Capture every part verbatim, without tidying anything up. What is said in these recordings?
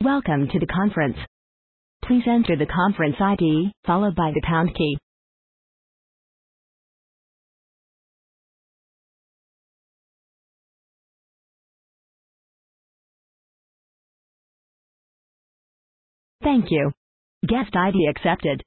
Welcome to the conference. Please enter the conference I D, followed by the pound key. Thank you. Guest I D accepted.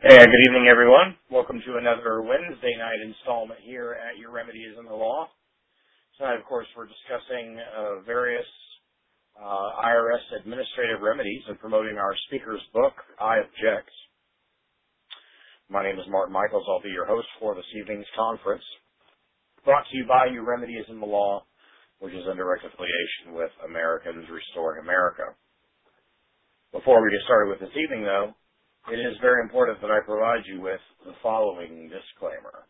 Hey, good evening, everyone. Welcome to another Wednesday night installment here at Your Remedy is in the Law. Tonight, of course, we're discussing uh, various uh, I R S administrative remedies and promoting our speaker's book, I Object. My name is Martin Michaels. I'll be your host for this evening's conference, brought to you by Your Remedy is in the Law, which is in direct affiliation with Americans Restoring America. Before we get started with this evening, though, it is very important that I provide you with the following disclaimer.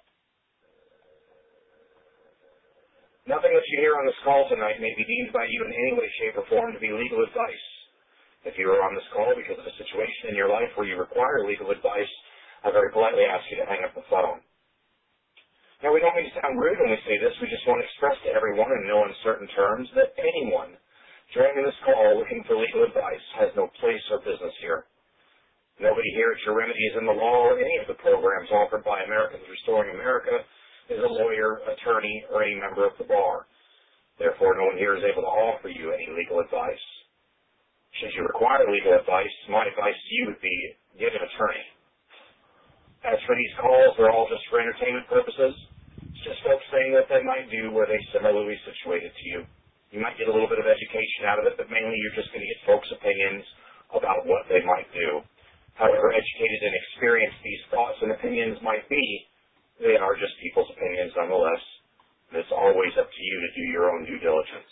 Nothing that you hear on this call tonight may be deemed by you in any way, shape, or form to be legal advice. If you are on this call because of a situation in your life where you require legal advice, I very politely ask you to hang up the phone. Now, we don't mean to sound rude when we say this. We just want to express to everyone in no uncertain terms that anyone joining this call looking for legal advice has no place or business here. Nobody here at Your Remedy is in the Law or any of the programs offered by Americans Restoring America is a lawyer, attorney, or any member of the bar. Therefore, no one here is able to offer you any legal advice. Should you require legal advice, my advice to you would be get an attorney. As for these calls, they're all just for entertainment purposes. It's just folks saying what they might do were they similarly situated to you. You might get a little bit of education out of it, but mainly you're just going to get folks' opinions about what they might do. However educated and experienced these thoughts and opinions might be, they are just people's opinions nonetheless. And it's always up to you to do your own due diligence.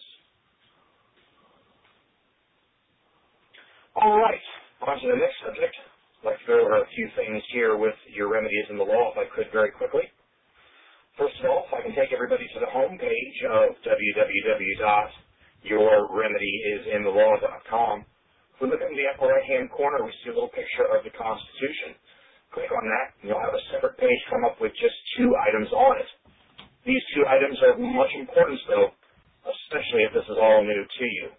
All right, on to the next subject. I'd like to go over a few things here with Your Remedy is in the Law, if I could, very quickly. First of all, if I can take everybody to the home page of w w w dot your remedy is in the law dot com. If we look in the upper right-hand corner, we see a little picture of the Constitution. Click on that, and you'll have a separate page come up with just two items on it. These two items are of much importance, though, especially if this is all new to you.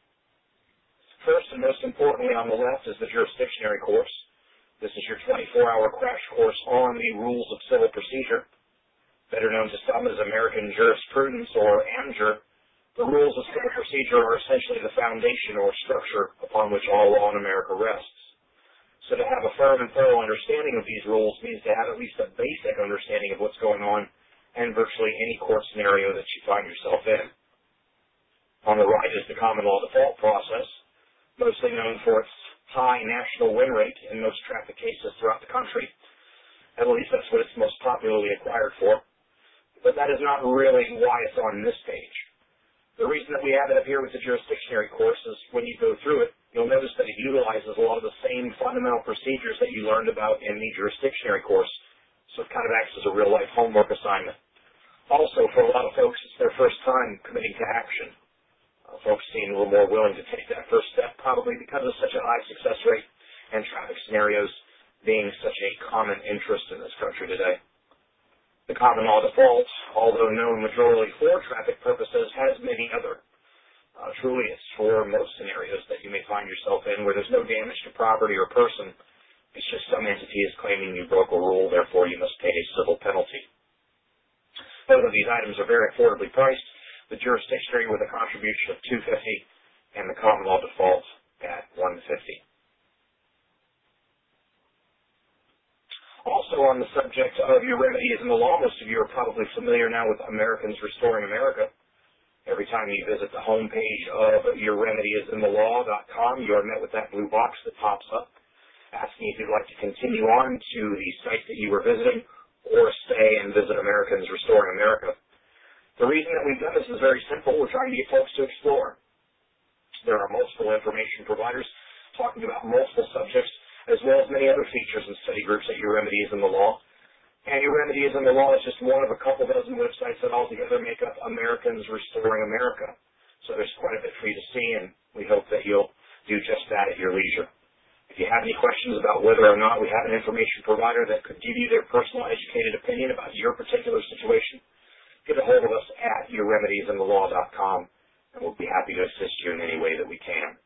First and most importantly on the left is the jurisdictionary course. This is your twenty-four hour crash course on the rules of civil procedure, better known to some as American jurisprudence or AMJUR. The rules of civil procedure are essentially the foundation or structure upon which all law in America rests. So to have a firm and thorough understanding of these rules means to have at least a basic understanding of what's going on in virtually any court scenario that you find yourself in. On the right is the common law default process, mostly known for its high national win rate in most traffic cases throughout the country. At least that's what it's most popularly acquired for. But that is not really why it's on this page. The reason that we have it up here with the jurisdictionary course is when you go through it, you'll notice that it utilizes a lot of the same fundamental procedures that you learned about in the jurisdictionary course. So it kind of acts as a real-life homework assignment. Also, for a lot of folks, it's their first time committing to action. Uh, folks seem a little more willing to take that first step, probably because of such a high success rate and traffic scenarios being such a common interest in this country today. The common law default, although known majorly for traffic purposes, has many other. Uh, truly, it's for most scenarios that you may find yourself in where there's no damage to property or person. It's just some entity is claiming you broke a rule, therefore you must pay a civil penalty. Both of these items are very affordably priced, the jurisdictionary with a contribution of two hundred fifty dollars and the common law default at one hundred fifty dollars. Also on the subject of Your Remedy is in the Law, most of you are probably familiar now with Americans Restoring America. Every time you visit the home page of your remedy is in the law dot com, you are met with that blue box that pops up, asking if you'd like to continue on to the site that you were visiting or stay and visit Americans Restoring America. The reason that we've done this is very simple. We're trying to get folks to explore. There are multiple information providers talking about multiple subjects, as well as many other features and study groups at Your Remedy is in the Law. And Your Remedy is in the Law is just one of a couple dozen websites that altogether make up Americans Restoring America. So there's quite a bit for you to see, and we hope that you'll do just that at your leisure. If you have any questions about whether or not we have an information provider that could give you their personal educated opinion about your particular situation, get a hold of us at your remedies in the law dot com, and we'll be happy to assist you in any way that we can.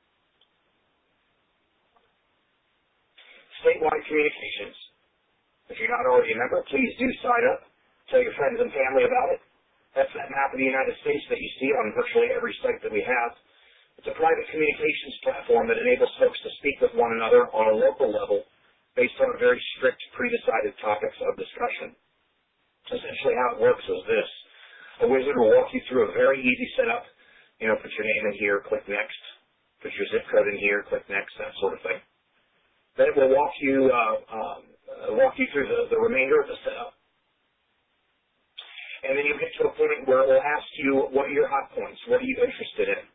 Statewide communications. If you're not already a member, please do sign up. Tell your friends and family about it. That's that map of the United States that you see on virtually every site that we have. It's a private communications platform that enables folks to speak with one another on a local level based on very strict, pre-decided topics of discussion. Essentially how it works is this. A wizard will walk you through a very easy setup. You know, put your name in here, click next. Put your zip code in here, click next, that sort of thing. Then it will walk you, uh, um, uh, walk you through the, the remainder of the setup. And then you get to a point where it will ask you, what are your hot points? What are you interested in?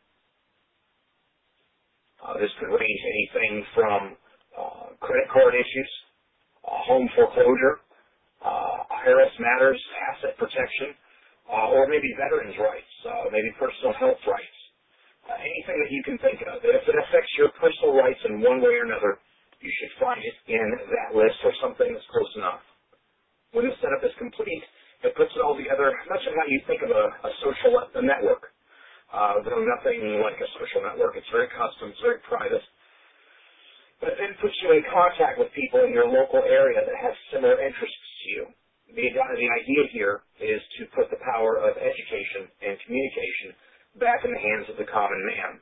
Uh, this could range anything from uh, credit card issues, uh, home foreclosure, uh, I R S matters, asset protection, uh, or maybe veterans' rights, uh, maybe personal health rights, uh, anything that you can think of. If it affects your personal rights in one way or another, you should find it in that list or something that's close enough. When the setup is complete, it puts it all together, much of how you think of a, a social a network. Uh, though nothing like a social network. It's very custom, it's very private. But it then puts you in contact with people in your local area that have similar interests to you. The, the idea here is to put the power of education and communication back in the hands of the common man.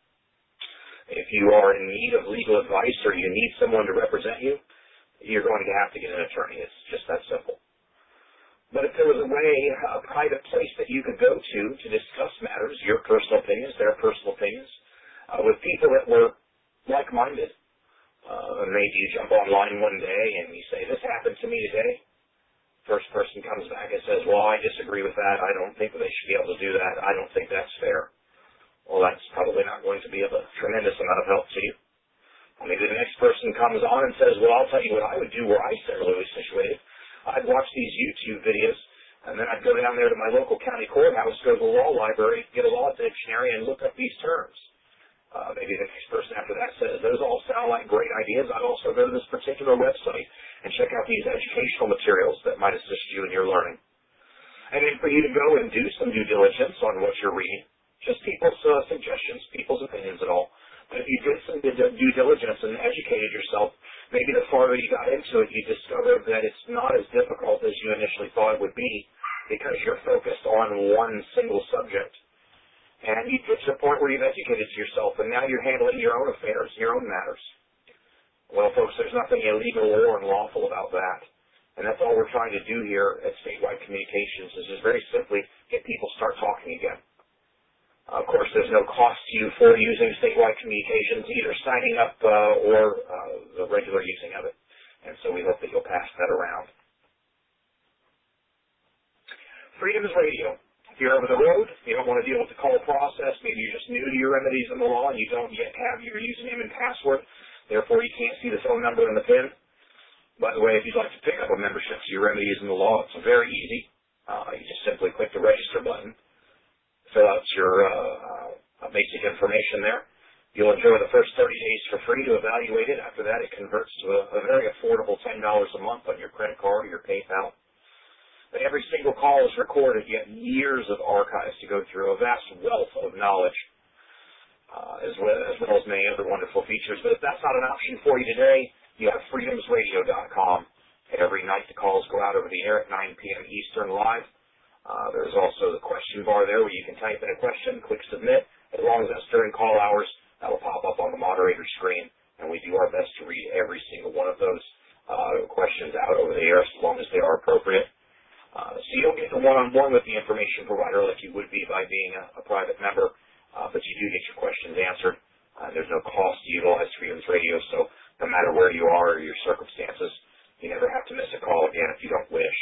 If you are in need of legal advice or you need someone to represent you, you're going to have to get an attorney. It's just that simple. But if there was a way, a private place that you could go to to discuss matters, your personal opinions, their personal opinions, uh, with people that were like-minded, uh, maybe you jump online one day and you say, this happened to me today. First person comes back and says, well, I disagree with that. I don't think they should be able to do that. I don't think that's fair. Well, that's probably not going to be of a tremendous amount of help to you. Or maybe the next person comes on and says, well, I'll tell you what I would do were I similarly situated. I'd watch these YouTube videos, and then I'd go down there to my local county courthouse, go to the law library, get a law dictionary, and look up these terms. Uh, maybe the next person after that says, those all sound like great ideas. I'd also go to this particular website and check out these educational materials that might assist you in your learning. And then for you to go and do some due diligence on what you're reading, just people's uh, suggestions, people's opinions at all. But if you did some due diligence and educated yourself, maybe the farther you got into it, you discovered that it's not as difficult as you initially thought it would be because you're focused on one single subject. And you get to a point where you've educated yourself, and now you're handling your own affairs, your own matters. Well, folks, there's nothing illegal or unlawful about that. And that's all we're trying to do here at Statewide Communications is just very simply get people start talking again. Uh, of course, there's no cost to you for using Statewide Communications, either signing up uh, or uh, the regular using of it. And so we hope that you'll pass that around. Freedoms Radio. If you're over the road, you don't want to deal with the call process, maybe you're just new to your remedies in the law and you don't yet have your username and password, therefore you can't see the phone number and the PIN. By the way, if you'd like to pick up a membership to your remedies in the law, it's very easy. Uh, you just simply click the register button, fill out your uh, uh, basic information there. You'll enjoy the first thirty days for free to evaluate it. After that, it converts to a, a very affordable ten dollars a month on your credit card or your PayPal. Every single call is recorded. You have years of archives to go through, a vast wealth of knowledge, uh, as, well, as well as many other wonderful features. But if that's not an option for you today, you have freedoms radio dot com. Every night the calls go out over the air at nine p.m. Eastern live. Uh, there's also the question bar there where you can type in a question, click submit. As long as that's during call hours, that will pop up on the moderator screen, and we do our best to read every single one of those uh, questions out over the air as long as they are appropriate. Uh, so you don't get the one-on-one with the information provider like you would be by being a, a private member, uh, but you do get your questions answered. Uh, there's no cost to utilize Freedoms Radio, so no matter where you are or your circumstances, you never have to miss a call again if you don't wish.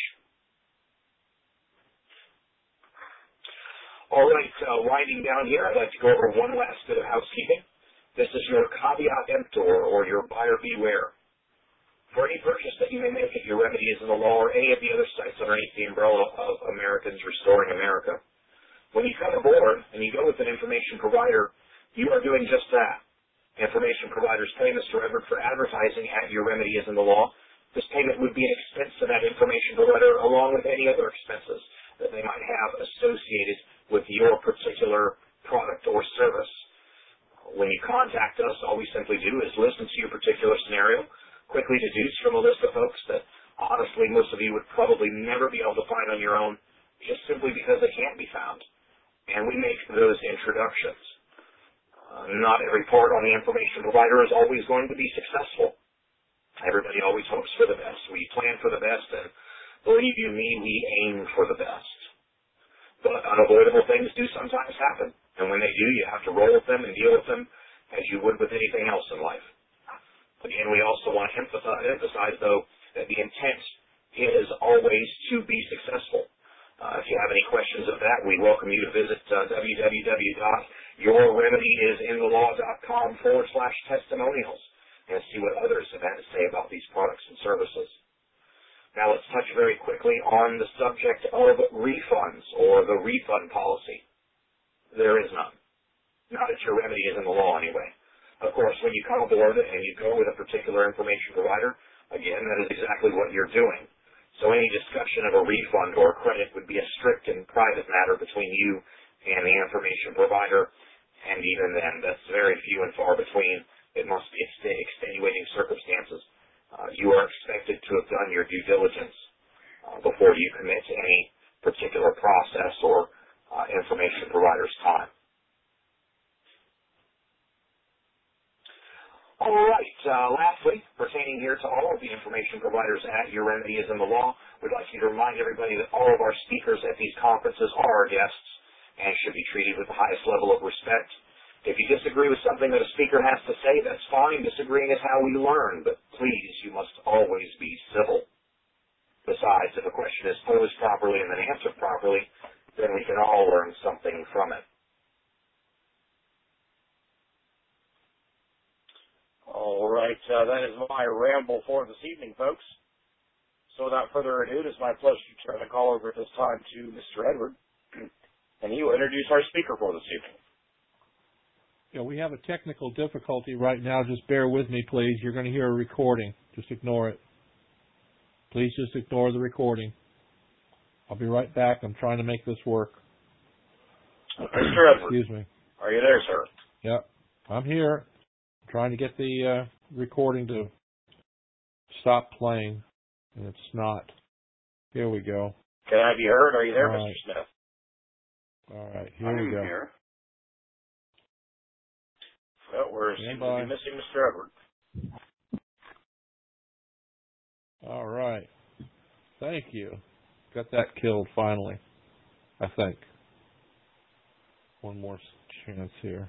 All right, uh, winding down here, I'd like to go over one last bit of housekeeping. This is your caveat emptor, or your buyer beware. For any purchase that you may make at your Remedies in the Law or any of the other sites underneath the umbrella of Americans Restoring America, when you come aboard and you go with an information provider, you are doing just that. Information providers pay Mister Everett for advertising at your Remedies in the Law. This payment would be an expense to that information provider along with any other expenses that they might have associated with your particular product or service. When you contact us, all we simply do is listen to your particular scenario, quickly deduce from a list of folks that honestly most of you would probably never be able to find on your own just simply because they can't be found. And we make those introductions. Uh, not every part on the information provider is always going to be successful. Everybody always hopes for the best. We plan for the best, and believe you me, we aim for the best. But unavoidable things do sometimes happen, and when they do, you have to roll with them and deal with them as you would with anything else in life. Again, we also want to emphasize, emphasize though, that the intent is always to be successful. Uh, if you have any questions of that, we welcome you to visit uh, www.yourremedyisinthelawcom forward slash testimonials and see what others have had to say about these products and services. Now let's touch very quickly on the subject of refunds or the refund policy. There is none. Not at Your Remedy is in the law anyway. Of course, when you come aboard and you go with a particular information provider, again, that is exactly what you're doing. So any discussion of a refund or a credit would be a strict and private matter between you and the information provider, and even then, that's very few and far between. It must be extenuating circumstances. Uh, you are expected to have done your due diligence uh, before you commit to any particular process or uh, information provider's time. All right. Uh, lastly, pertaining here to all of the information providers at Your Remedy is in the law, we'd like you to remind everybody that all of our speakers at these conferences are our guests and should be treated with the highest level of respect. If you disagree with something that a speaker has to say, that's fine. Disagreeing is how we learn, but please, you must always be civil. Besides, if a question is posed properly and then answered properly, then we can all learn something from it. All right, uh, that is my ramble for this evening, folks. So without further ado, it is my pleasure to turn the call over at this time to Mister Edward, and he will introduce our speaker for this evening. Yeah, we have a technical difficulty right now. Just bear with me, please. You're going to hear a recording. Just ignore it. Please just ignore the recording. I'll be right back. I'm trying to make this work. Mister Edward. Excuse me. Are you there, sir? Yep, I'm here. I'm trying to get the uh, recording to stop playing, and it's not. Here we go. Can I be heard? Are you there, All Mister right. Smith? All right, here I'm we go. Here. Well, we're seem to be missing Mister Edward. All right. Thank you. Got that killed finally, I think. One more chance here.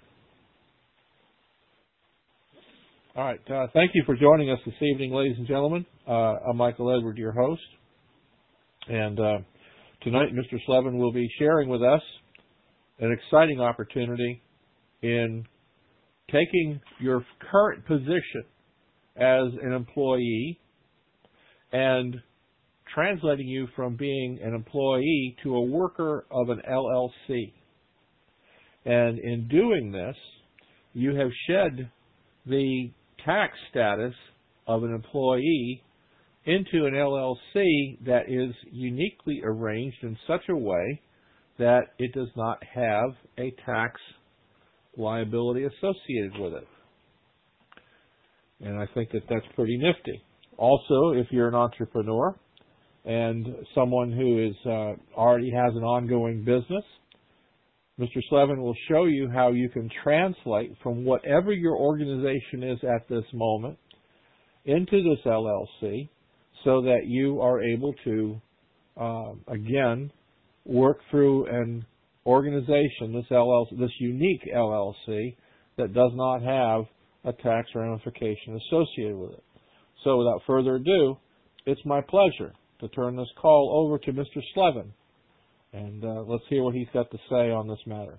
All right. Uh, thank you for joining us this evening, ladies and gentlemen. Uh, I'm Michael Edward, your host. And uh, tonight, Mister Slevin will be sharing with us an exciting opportunity in taking your current position as an employee and translating you from being an employee to a worker of an L L C. And in doing this, you have shed the tax status of an employee into an L L C that is uniquely arranged in such a way that it does not have a tax liability associated with it. And I think that that's pretty nifty. Also, if you're an entrepreneur and someone who is uh, already has an ongoing business, Mister Slevin will show you how you can translate from whatever your organization is at this moment into this L L C so that you are able to, uh, again, work through an organization, this L L C, this unique L L C that does not have a tax ramification associated with it. So without further ado, it's my pleasure to turn this call over to Mister Slevin. And uh, let's hear what he's got to say on this matter.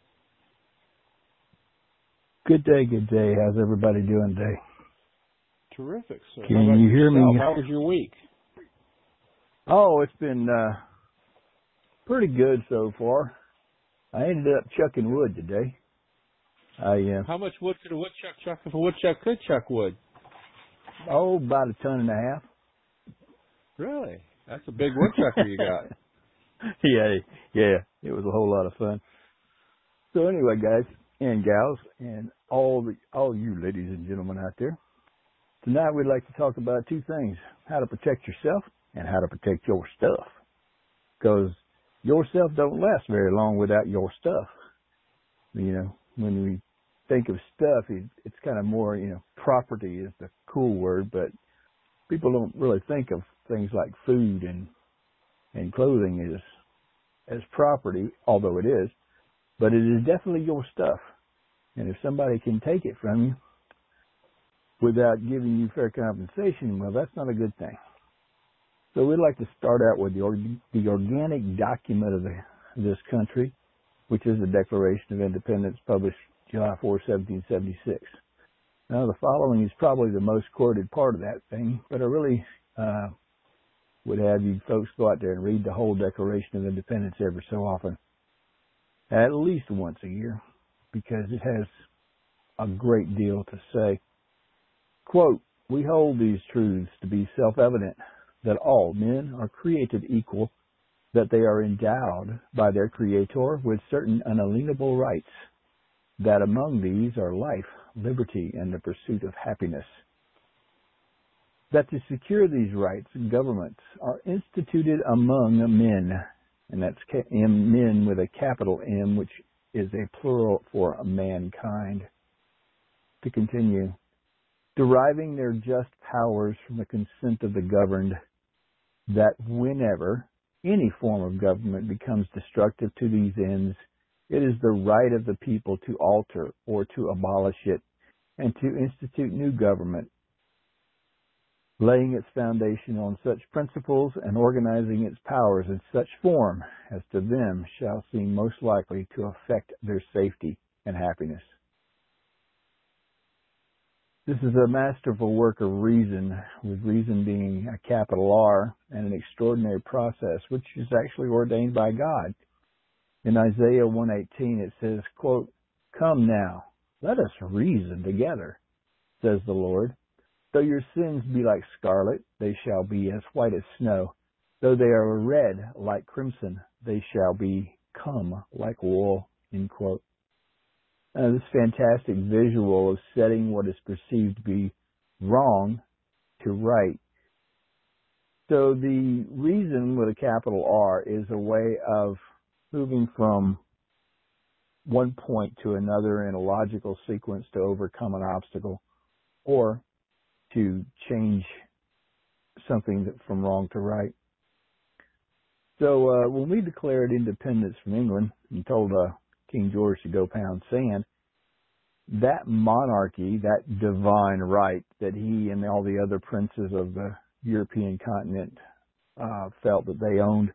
Good day, good day. How's everybody doing today? Terrific, sir. Can you hear yourself? me? How was your week? Oh, it's been uh, pretty good so far. I ended up chucking wood today. I uh, How much wood could a woodchuck chuck if a woodchuck could chuck wood? Oh, about a ton and a half. Really? That's a big woodchucker you got. yeah, yeah. It was a whole lot of fun. So anyway, guys and gals, and all the all you ladies and gentlemen out there, tonight we'd like to talk about two things: how to protect yourself and how to protect your stuff. Because your stuff don't last very long without your stuff. You know, when we think of stuff, it, it's kind of more, you know, property is the cool word, but people don't really think of things like food and, and clothing as, as property, although it is, but it is definitely your stuff. And if somebody can take it from you without giving you fair compensation, well, that's not a good thing. So we'd like to start out with the, org- the organic document of the, this country, which is the Declaration of Independence published July fourth, seventeen seventy-six. Now, the following is probably the most quoted part of that thing, but I really uh, would have you folks go out there and read the whole Declaration of Independence every so often, at least once a year, because it has a great deal to say. Quote, "We hold these truths to be self-evident, that all men are created equal, that they are endowed by their Creator with certain unalienable rights, that among these are life, liberty, and the pursuit of happiness. That to secure these rights, governments are instituted among men," and that's M, men with a capital M, which is a plural for mankind. To continue, "deriving their just powers from the consent of the governed, that whenever any form of government becomes destructive to these ends, it is the right of the people to alter or to abolish it, and to institute new government, laying its foundation on such principles and organizing its powers in such form as to them shall seem most likely to affect their safety and happiness." This is a masterful work of reason, with reason being a capital R, and an extraordinary process, which is actually ordained by God. In Isaiah one eighteen, it says, quote, "Come now, let us reason together, says the Lord. Though your sins be like scarlet, they shall be as white as snow. Though they are red like crimson, they shall become like wool," end quote. Uh, this fantastic visual of setting what is perceived to be wrong to right. So the reason with a capital R is a way of moving from one point to another in a logical sequence to overcome an obstacle, or to change something that, from wrong to right. So uh, when we declared independence from England and told uh, King George to go pound sand, that monarchy, that divine right that he and all the other princes of the European continent uh, felt that they owned,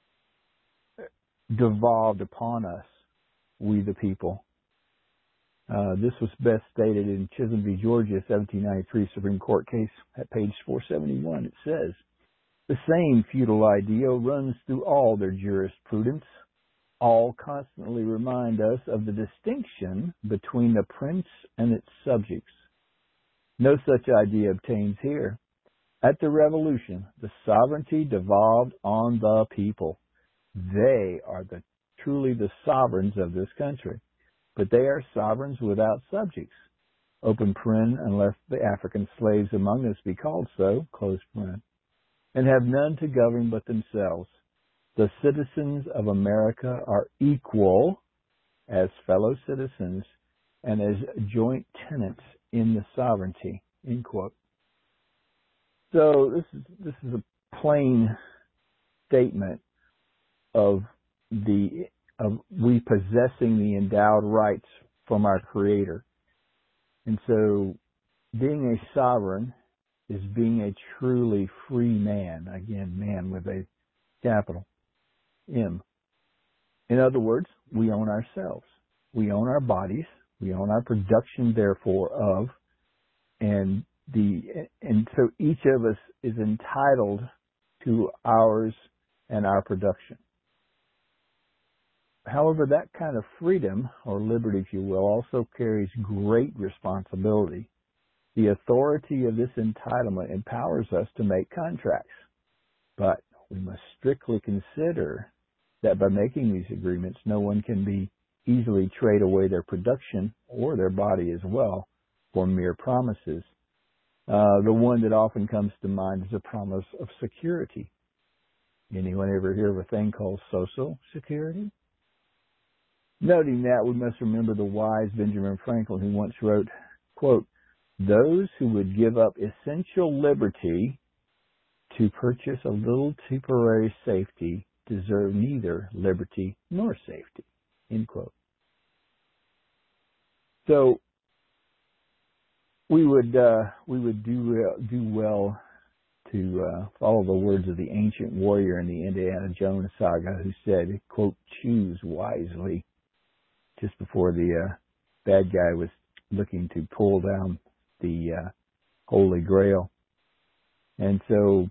devolved upon us, we the people. Uh, this was best stated in Chisholm v. Georgia, seventeen ninety-three Supreme Court case at page four seventy-one. It says, "The same feudal idea runs through all their jurisprudence. All constantly remind us of the distinction between the prince and its subjects. No such idea obtains here. At the Revolution, the sovereignty devolved on the people. They are the truly the sovereigns of this country, but they are sovereigns without subjects. Open paren, unless the African slaves among us be called so, close paren, and have none to govern but themselves. The citizens of America are equal as fellow citizens and as joint tenants in the sovereignty," end quote. So this is this is a plain statement of the of we possessing the endowed rights from our Creator. And so being a sovereign is being a truly free man. Again, man with a capital M. In other words, we own ourselves. We own our bodies. We own our production, therefore, of, and the and so each of us is entitled to ours and our production. However, that kind of freedom, or liberty, if you will, also carries great responsibility. The authority of this entitlement empowers us to make contracts, but we must strictly consider that by making these agreements, no one can be easily trade away their production or their body as well for mere promises. Uh, the one that often comes to mind is a promise of security. Anyone ever hear of a thing called social security? Noting that, we must remember the wise Benjamin Franklin, who once wrote, quote, "Those who would give up essential liberty to purchase a little temporary safety deserve neither liberty nor safety, end quote. So we would uh, we would do uh, do well to uh, follow the words of the ancient warrior in the Indiana Jones saga, who said, quote, "Choose wisely," just before the uh, bad guy was looking to pull down the uh, Holy Grail. And so,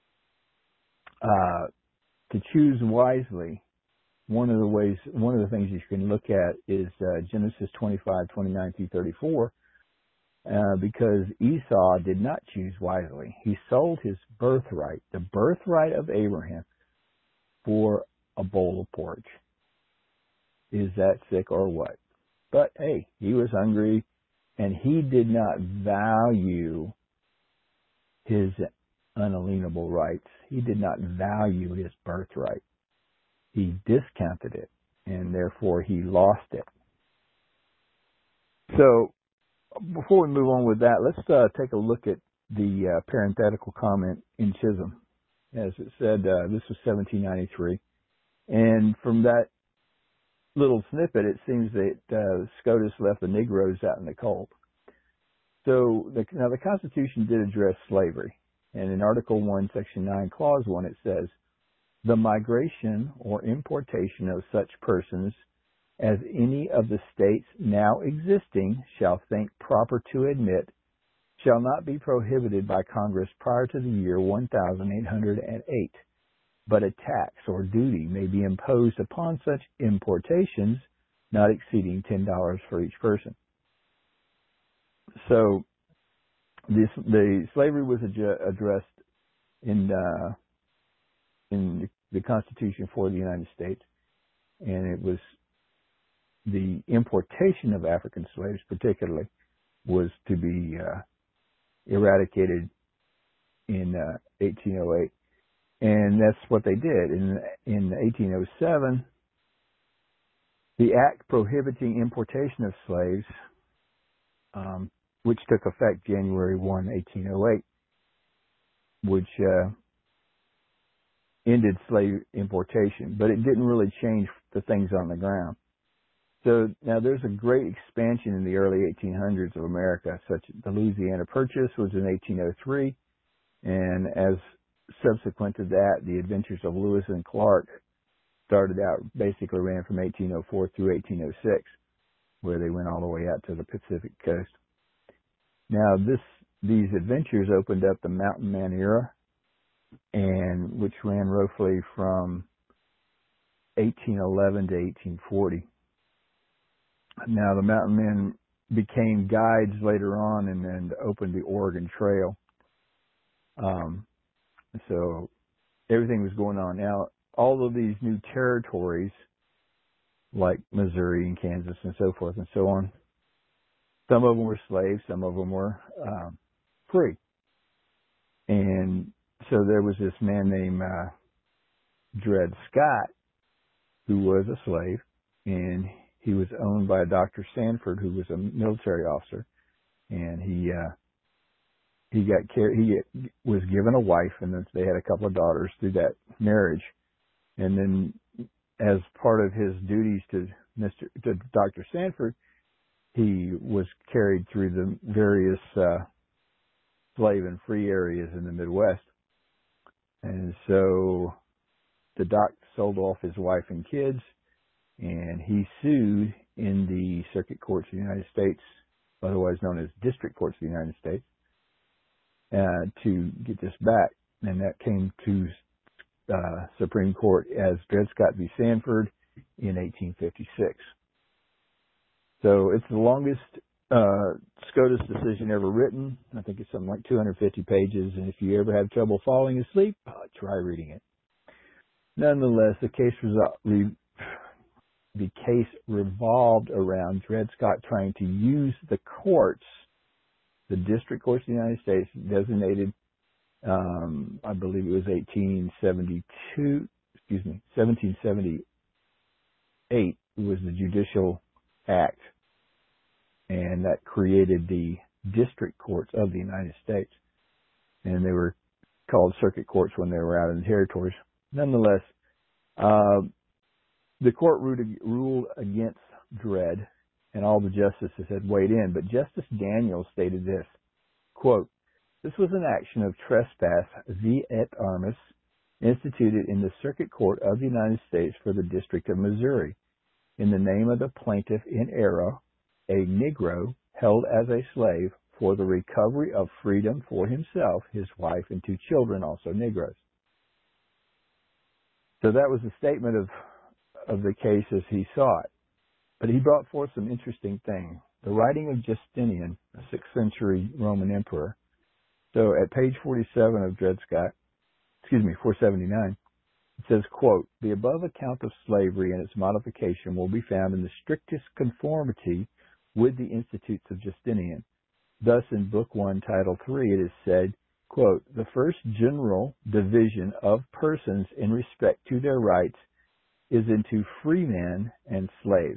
uh, to choose wisely, one of the ways, one of the things you can look at is uh, Genesis twenty-five, twenty-nine through thirty-four, uh, because Esau did not choose wisely. He sold his birthright, the birthright of Abraham, for a bowl of porridge. Is that sick or what? But hey, he was hungry, and he did not value his unalienable rights. He did not value his birthright. He discounted it, and therefore he lost it. So, before we move on with that, let's uh, take a look at the uh, parenthetical comment in Chisholm. As it said, uh, this was seventeen ninety-three. And from that little snippet, it seems that uh, SCOTUS left the Negroes out in the cold. So, the, now the Constitution did address slavery. And in Article one, Section nine, Clause one, it says, "The migration or importation of such persons as any of the states now existing shall think proper to admit shall not be prohibited by Congress prior to the year one thousand eight hundred eight, but a tax or duty may be imposed upon such importations not exceeding ten dollars for each person." So this, the slavery was adju- addressed in uh, in the Constitution for the United States, and it was the importation of African slaves, particularly, was to be uh, eradicated in uh, eighteen oh eight, and that's what they did. In in eighteen oh seven, the act prohibiting importation of slaves, um, which took effect January first, eighteen oh eight, which uh, ended slave importation, but it didn't really change the things on the ground. So now there's a great expansion in the early eighteen hundreds of America, such as the Louisiana Purchase was in eighteen oh three, and as subsequent to that, the Adventures of Lewis and Clark started out, basically ran from eighteen oh four through eighteen oh six, where they went all the way out to the Pacific coast. Now this these adventures opened up the Mountain Man era, and which ran roughly from eighteen eleven to eighteen forty. Now, the Mountain Men became guides later on and then opened the Oregon Trail. Um, so everything was going on. Now, all of these new territories, like Missouri and Kansas and so forth and so on, some of them were slaves, some of them were um, free. And so there was this man named uh, Dred Scott, who was a slave, and he was owned by Doctor Sanford, who was a military officer, and he uh, he got care- he was given a wife, and then they had a couple of daughters through that marriage. And then, as part of his duties to Mister to Doctor Sanford, he was carried through the various uh, slave and free areas in the Midwest, and so the doc sold off his wife and kids, and he sued in the Circuit Courts of the United States, otherwise known as District Courts of the United States, uh, to get this back. And that came to uh, Supreme Court as Dred Scott v. Sanford in eighteen fifty-six. So it's the longest uh, SCOTUS decision ever written. I think it's something like two hundred fifty pages, and if you ever have trouble falling asleep, uh, try reading it. Nonetheless, the case was the case revolved around Dred Scott trying to use the courts, the District Courts of the United States, designated, um, I believe it was eighteen seventy-two, excuse me, seventeen seventy-eight was the Judicial Act, and that created the District Courts of the United States. And they were called circuit courts when they were out in the territories. Nonetheless, uh, the court ruled, ruled against Dred, and all the justices had weighed in, but Justice Daniels stated this, quote, "This was an action of trespass vi et armis instituted in the Circuit Court of the United States for the District of Missouri in the name of the plaintiff in error, a Negro held as a slave for the recovery of freedom for himself, his wife, and two children, also Negroes." So that was the statement of, of the case as he saw it. But he brought forth some interesting things. The writing of Justinian, a sixth century Roman emperor. So at page forty-seven of Dred Scott, excuse me, four seventy-nine, it says, quote, "The above account of slavery and its modification will be found in the strictest conformity with the Institutes of Justinian. Thus, in Book one, Title three, it is said, quote, "The first general division of persons in respect to their rights is into free men and slaves."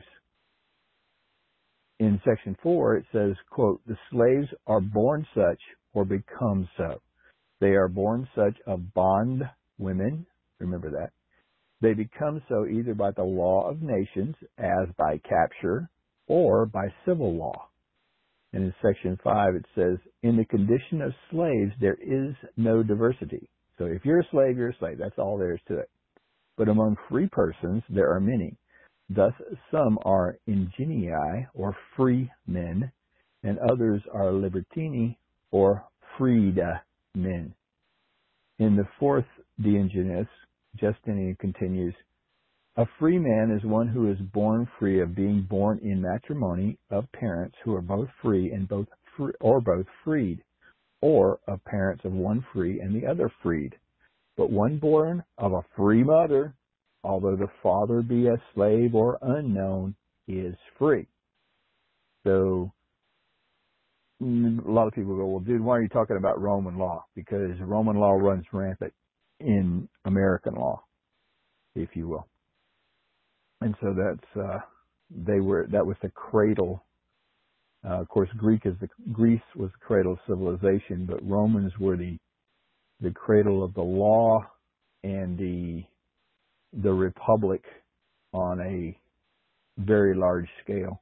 In Section four, it says, quote, "The slaves are born such or become so. They are born such of bond women," remember that. "They become so either by the law of nations, as by capture, or by civil law." And in Section five, it says, "In the condition of slaves, there is no diversity." So if you're a slave, you're a slave. That's all there is to it. "But among free persons, there are many. Thus, some are ingenii, or free men, and others are libertini, or freed men." In the fourth Diogenes, Justinian continues, "A free man is one who is born free of being born in matrimony of parents who are both free and both free, or both freed, or of parents of one free and the other freed. But one born of a free mother, although the father be a slave or unknown, is free." So a lot of people go, "Well, dude, why are you talking about Roman law?" Because Roman law runs rampant in American law, if you will. And so that's, uh, they were, that was the cradle. Uh, of course, Greek is the, Greece was the cradle of civilization, but Romans were the, the cradle of the law and the, the republic on a very large scale.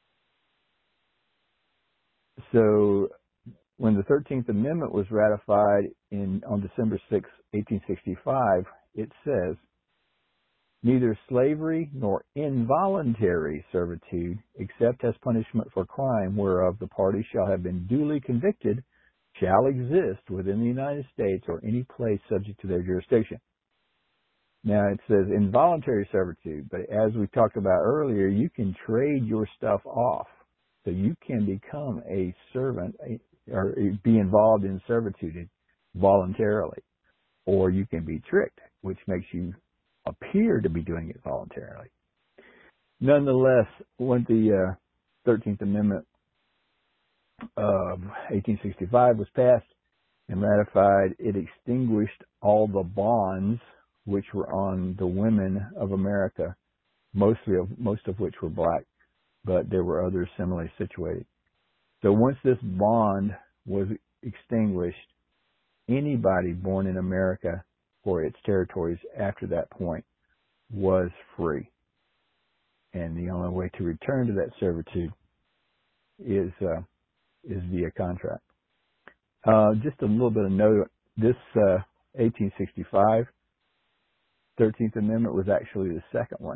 So when the thirteenth Amendment was ratified in, on December sixth, eighteen sixty-five, it says, "Neither slavery nor involuntary servitude, except as punishment for crime whereof the party shall have been duly convicted, shall exist within the United States or any place subject to their jurisdiction." Now it says involuntary servitude, but as we talked about earlier, you can trade your stuff off. So you can become a servant or be involved in servitude voluntarily, or you can be tricked, which makes you appear to be doing it voluntarily. Nonetheless, when the uh, thirteenth Amendment of eighteen sixty-five was passed and ratified, it extinguished all the bonds which were on the women of America, mostly of, most of which were black, but there were others similarly situated. So once this bond was extinguished, anybody born in America or its territories after that point was free. And the only way to return to that servitude is uh, is via contract. Uh, just a little bit of note, this uh, eighteen sixty-five thirteenth Amendment was actually the second one.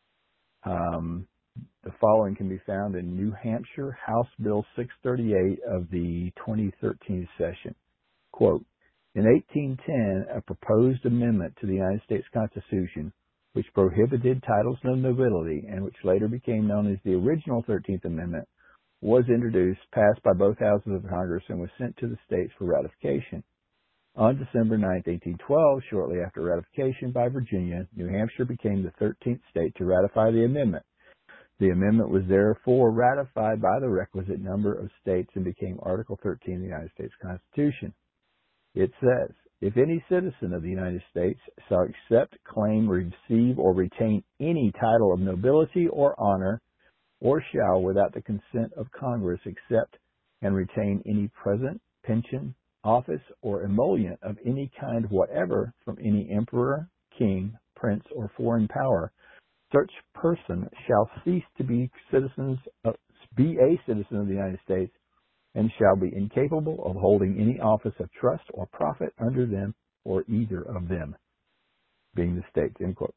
Um, the following can be found in New Hampshire House Bill six thirty-eight of the twenty thirteen session. Quote, "In eighteen ten, a proposed amendment to the United States Constitution, which prohibited titles of nobility and which later became known as the original thirteenth Amendment, was introduced, passed by both houses of Congress, and was sent to the states for ratification. On December ninth, eighteen twelve, shortly after ratification by Virginia, New Hampshire became the thirteenth state to ratify the amendment. The amendment was therefore ratified by the requisite number of states and became Article thirteen of the United States Constitution. It says, if any citizen of the United States shall accept, claim, receive, or retain any title of nobility or honor, or shall, without the consent of Congress, accept and retain any present, pension, office, or emolument of any kind whatever from any emperor, king, prince, or foreign power, such person shall cease to be citizens of, be a citizen of the United States, and shall be incapable of holding any office of trust or profit under them or either of them, being the states, end quote.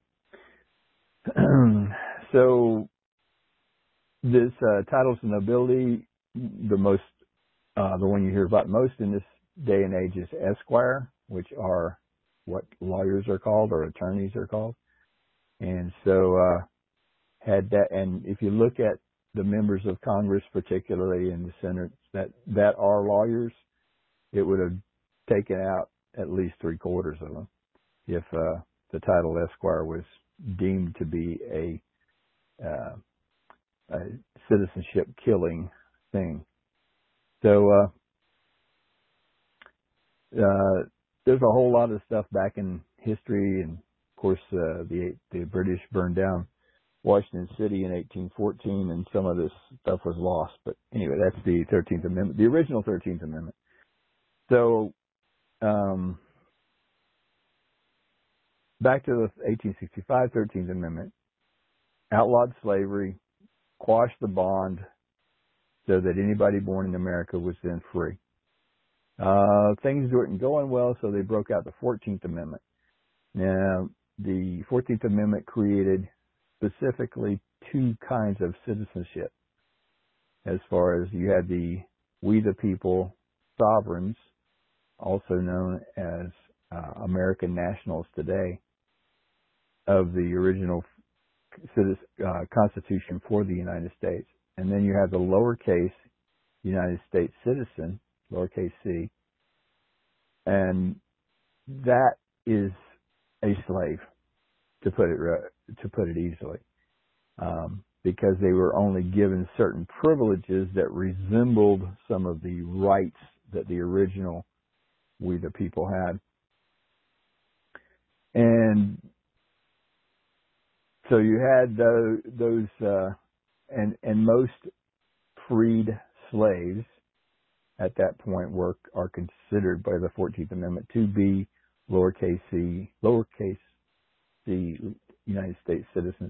So this uh, titles of nobility, the most, uh, the one you hear about most in this day and age is Esquire, which are what lawyers are called or attorneys are called. And so uh, had that, and if you look at the members of Congress, particularly in the Senate, that that are lawyers, it would have taken out at least three quarters of them if uh, the title Esquire was deemed to be a, uh, a citizenship killing thing. So uh, uh, there's a whole lot of stuff back in history, and of course uh, the the British burned down Washington City in eighteen fourteen, and some of this stuff was lost. But anyway, that's the thirteenth Amendment, the original thirteenth Amendment. So um, back to the eighteen sixty-five thirteenth Amendment, outlawed slavery, quashed the bond so that anybody born in America was then free. Uh, things weren't going well, so they broke out the fourteenth Amendment. Now, the fourteenth Amendment created specifically two kinds of citizenship. As far as you had the we the people sovereigns, also known as uh, American nationals today, of the original citizen, uh, Constitution for the United States. And then you have the lowercase United States citizen, lowercase c, and that is a slave, to put it to put it easily, um, because they were only given certain privileges that resembled some of the rights that the original we the people had. And so you had those, those uh, and and most freed slaves at that point were are considered by the fourteenth Amendment to be lowercase c, lowercase c United States citizens.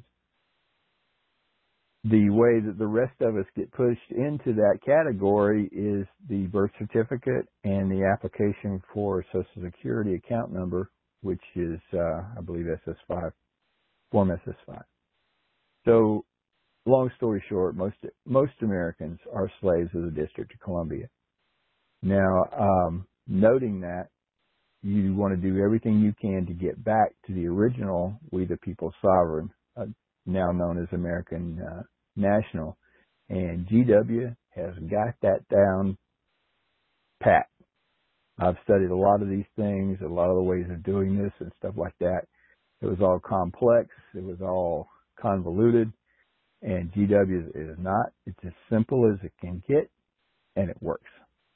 The way that the rest of us get pushed into that category is the birth certificate and the application for Social Security account number, which is, uh, I believe, S S five, Form S S five. So, long story short, most most Americans are slaves of the District of Columbia. Now, um, noting that, you want to do everything you can to get back to the original we the people sovereign, uh, now known as American uh, national, and G W has got that down pat. I've studied a lot of these things, a lot of the ways of doing this and stuff like that. It was all complex, it was all convoluted, and G W is not. It's as simple as it can get, and it works.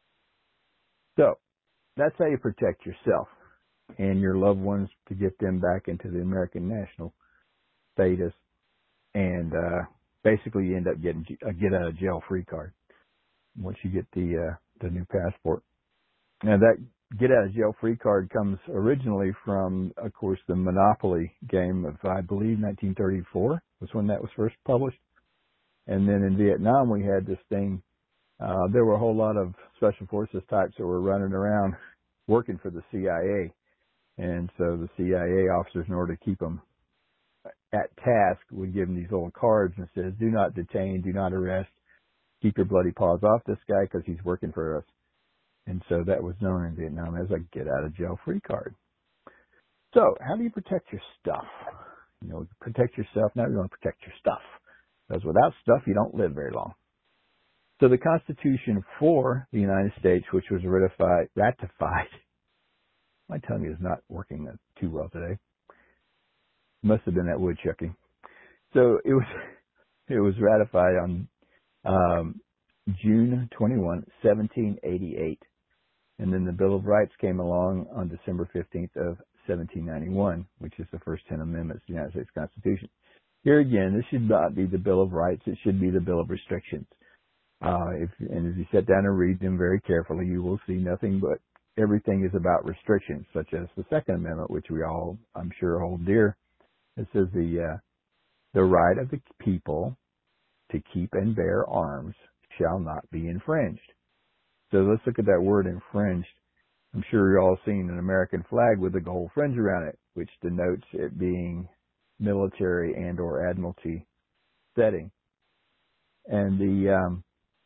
So, that's how you protect yourself and your loved ones to get them back into the American national status. And uh, basically, you end up getting a get out of jail free card once you get the uh, the new passport. Now, that get out of jail free card comes originally from, of course, the Monopoly game of, I believe, nineteen thirty-four was when that was first published. And then in Vietnam, we had this thing. Uh, there were a whole lot of special forces types that were running around working for the C I A. And so the C I A officers, in order to keep them at task, would give them these little cards and says, do not detain, do not arrest, keep your bloody paws off this guy because he's working for us. And so that was known in Vietnam as a get out of jail free card. So how do you protect your stuff? You know, protect yourself. Now you want to protect your stuff, because without stuff, you don't live very long. So the Constitution for the United States, which was ratified, ratified, my tongue is not working too well today. Must have been that woodchucking. So it was, it was ratified on um, June twenty-first, seventeen eighty-eight, and then the Bill of Rights came along on December fifteenth of seventeen ninety-one, which is the first ten amendments to the United States Constitution. Here again, this should not be the Bill of Rights; it should be the Bill of Restrictions. Uh, if, and as you sit down and read them very carefully, you will see nothing but everything is about restrictions, such as the Second Amendment, which we all, I'm sure, hold dear. It says the uh, the right of the people to keep and bear arms shall not be infringed. So let's look at that word infringed. I'm sure you're all seen an American flag with a gold fringe around it, which denotes it being military and or admiralty setting. And the um,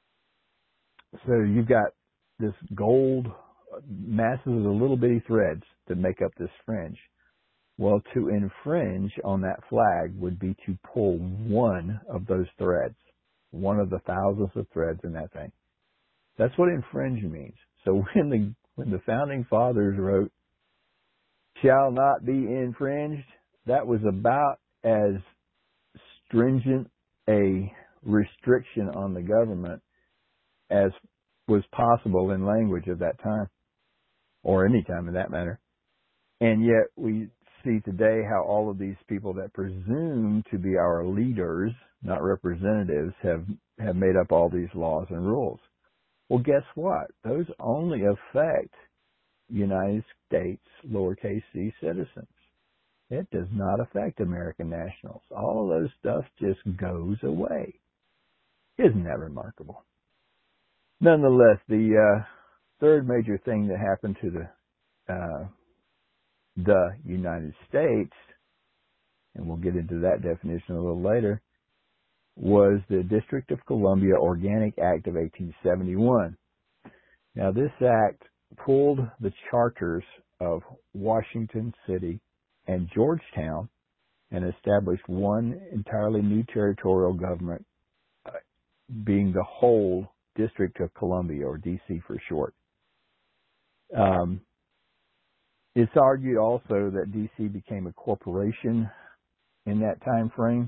so you've got this gold masses of little bitty threads that make up this fringe. Well, to infringe on that flag would be to pull one of those threads, one of the thousands of threads in that thing. That's what infringe means. So when the when the founding fathers wrote, "shall not be infringed," that was about as stringent a restriction on the government as was possible in language of that time, or any time in that matter. And yet we see today how all of these people that presume to be our leaders, not representatives, have, have made up all these laws and rules. Well, guess what? Those only affect United States lowercase c citizens. It does not affect American nationals. All of those stuff just goes away. Isn't that remarkable? Nonetheless, the uh, third major thing that happened to the uh, the United States, and we'll get into that definition a little later, was the District of Columbia Organic Act of eighteen seventy-one. Now, this act pulled the charters of Washington City and Georgetown and established one entirely new territorial government, uh, being the whole District of Columbia, or D C for short. Um, it's argued also that D C became a corporation in that time frame,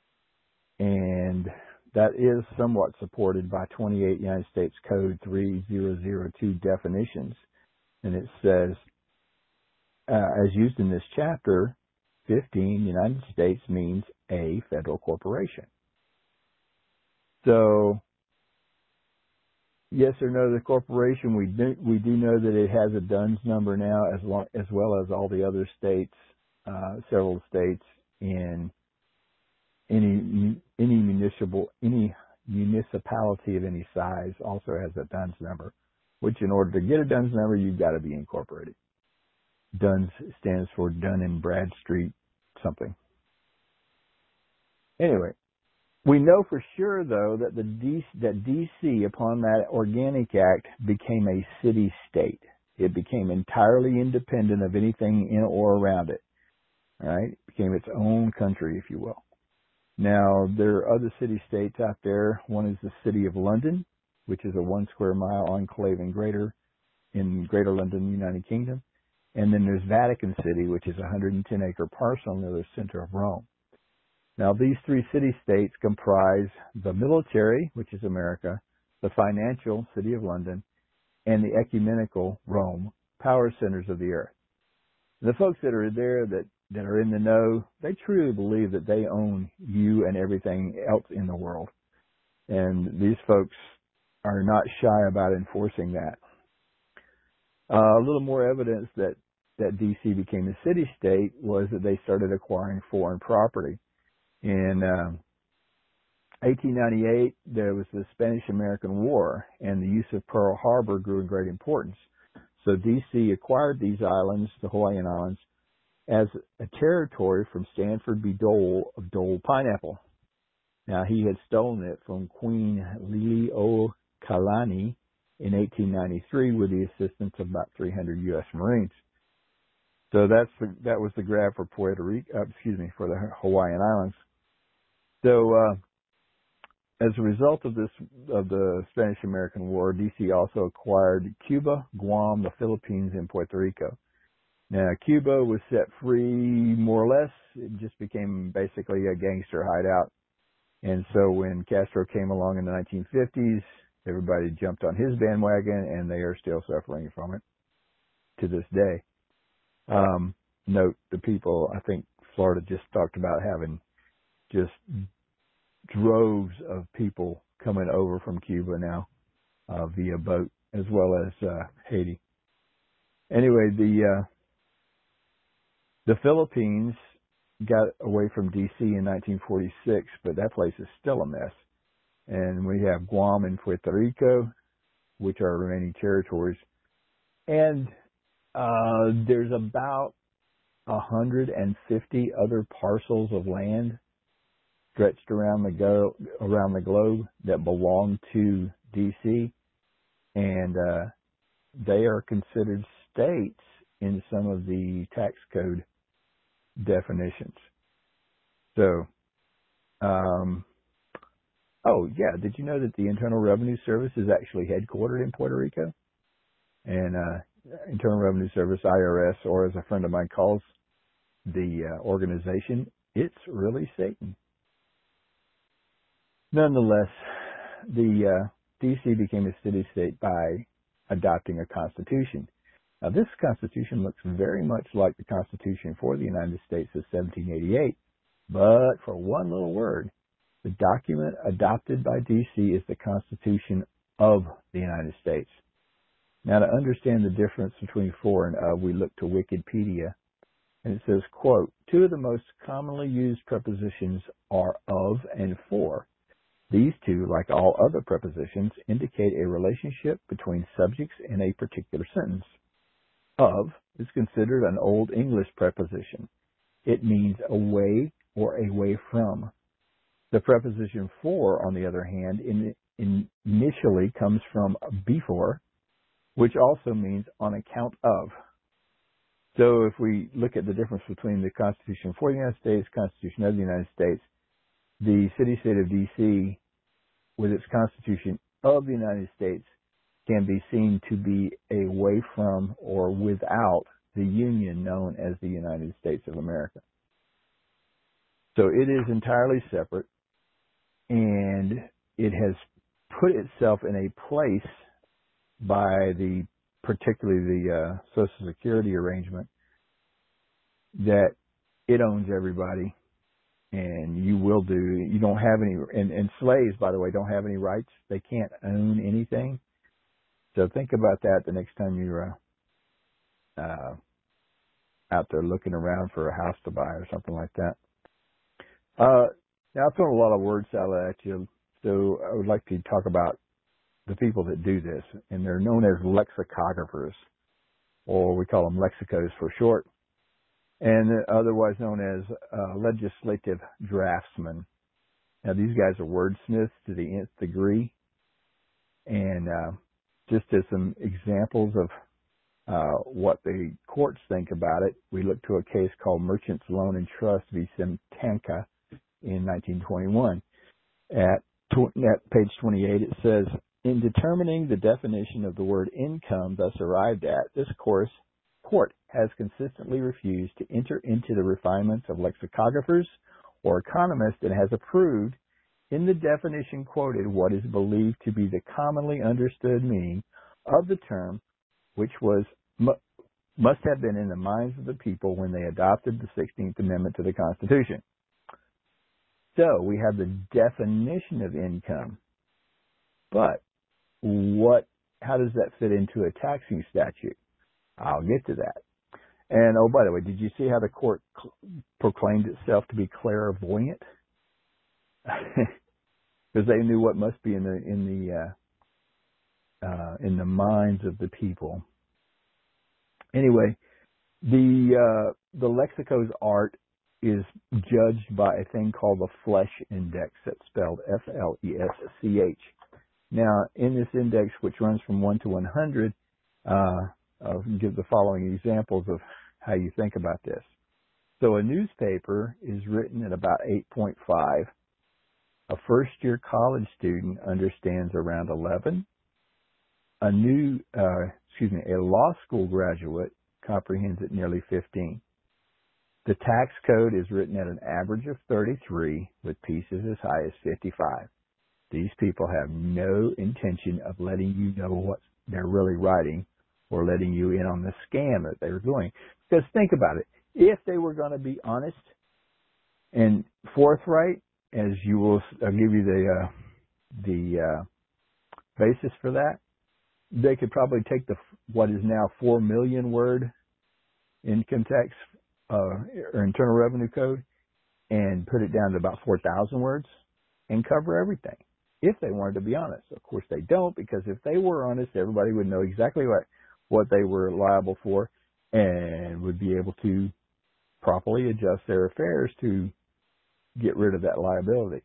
and that is somewhat supported by twenty-eight United States Code three thousand two definitions. And it says, uh, as used in this chapter, fifteen, United States means a federal corporation. So, yes or no, the corporation, we do, we do know that it has a D U N S number now, as long, as well as all the other states, uh, several states in any any municipal any municipality of any size also has a D U N S number, which in order to get a D U N S number, you've got to be incorporated. D U N S stands for Dun and Bradstreet something. Anyway, we know for sure, though, that the D- that D C, upon that Organic Act, became a city-state. It became entirely independent of anything in or around it. All right? It became its own country, if you will. Now, there are other city-states out there. One is the City of London, which is a one square mile enclave in Greater in Greater London, United Kingdom. And then there's Vatican City, which is a one hundred ten acre parcel near the center of Rome. Now, these three city-states comprise the military, which is America, the financial, City of London, and the ecumenical, Rome, power centers of the earth. The folks that are there that, that are in the know, they truly believe that they own you and everything else in the world. And these folks are not shy about enforcing that. Uh, a little more evidence that, that D C became a city-state was that they started acquiring foreign property. In uh, eighteen ninety-eight, there was the Spanish-American War, and the use of Pearl Harbor grew in great importance. So D C acquired these islands, the Hawaiian Islands, as a territory from Stanford B. Dole of Dole Pineapple. Now, he had stolen it from Queen Liliuokalani in eighteen ninety-three with the assistance of about three hundred U S Marines. So that's the, that was the grab for Puerto Rico, uh, excuse me, for the Hawaiian Islands. So, uh, as a result of this, of the Spanish-American War, D C also acquired Cuba, Guam, the Philippines, and Puerto Rico. Now, Cuba was set free more or less. It just became basically a gangster hideout. And so when Castro came along in the nineteen fifties, everybody jumped on his bandwagon, and they are still suffering from it to this day. Um, note the people, I think Florida just talked about having just droves of people coming over from Cuba now uh, via boat, as well as uh, Haiti. Anyway, the uh, the Philippines got away from D C in nineteen forty-six, but that place is still a mess. And we have Guam and Puerto Rico, which are remaining territories. And uh, there's about one hundred fifty other parcels of land stretched around the go around the globe that belong to D C, and uh, they are considered states in some of the tax code definitions. So, um, oh yeah, did you know that the Internal Revenue Service is actually headquartered in Puerto Rico? And uh, Internal Revenue Service, I R S, or as a friend of mine calls the uh, organization, it's really Satan. Nonetheless, the uh, D C became a city-state by adopting a constitution. Now, this constitution looks very much like the Constitution for the United States of seventeen eighty-eight, but for one little word, the document adopted by D C is the Constitution of the United States. Now, to understand the difference between for and of, we look to Wikipedia, and it says, quote, two of the most commonly used prepositions are of and for. These two, like all other prepositions, indicate a relationship between subjects in a particular sentence. Of is considered an Old English preposition. It means away or away from. The preposition for, on the other hand, in, in initially comes from before, which also means on account of. So if we look at the difference between the Constitution for the United States, Constitution of the United States, the city-state of D C, with its Constitution of the United States, can be seen to be away from or without the union known as the United States of America. So it is entirely separate, and it has put itself in a place by the, particularly the uh, Social Security arrangement, that it owns everybody, and you will do, you don't have any, and, and slaves, by the way, don't have any rights. They can't own anything. So think about that the next time you're uh, uh, out there looking around for a house to buy or something like that. Uh, now, I've thrown a lot of word salad at you, so I would like to talk about the people that do this, and they're known as lexicographers, or we call them lexicos for short, and otherwise known as uh, legislative draftsmen. Now, these guys are wordsmiths to the nth degree, and uh, just as some examples of uh, what the courts think about it, we look to a case called Merchants Loan and Trust v. Simtanka in nineteen twenty-one. At, tw- at page twenty-eight, it says, in determining the definition of the word income thus arrived at, this course, court has consistently refused to enter into the refinements of lexicographers or economists and has approved in the definition quoted what is believed to be the commonly understood meaning of the term, which was mu- must have been in the minds of the people when they adopted the sixteenth Amendment to the Constitution. So we have the definition of income, but what? How does that fit into a taxing statute? I'll get to that. And oh, by the way, did you see how the court cl- proclaimed itself to be clairvoyant? Because they knew what must be in the in the uh, uh, in the minds of the people. Anyway, the uh, the lexico's art is judged by a thing called the Flesch Index. That's spelled F L E S C H. Now, in this index, which runs from one to one hundred, uh, I'll give the following examples of how you think about this. So a newspaper is written at about eight point five. A first-year college student understands around eleven. A new, uh, excuse me, a law school graduate comprehends at nearly fifteen. The tax code is written at an average of thirty-three, with pieces as high as fifty-five. These people have no intention of letting you know what they're really writing or letting you in on the scam that they're doing. Because think about it. If they were going to be honest and forthright, as you will, I'll give you the uh, the uh, basis for that. they could probably take the what is now four million word income tax uh, or Internal Revenue Code and put it down to about four thousand words and cover everything if they wanted to be honest. Of course, they don't, because if they were honest, everybody would know exactly what what they were liable for and would be able to properly adjust their affairs to get rid of that liability.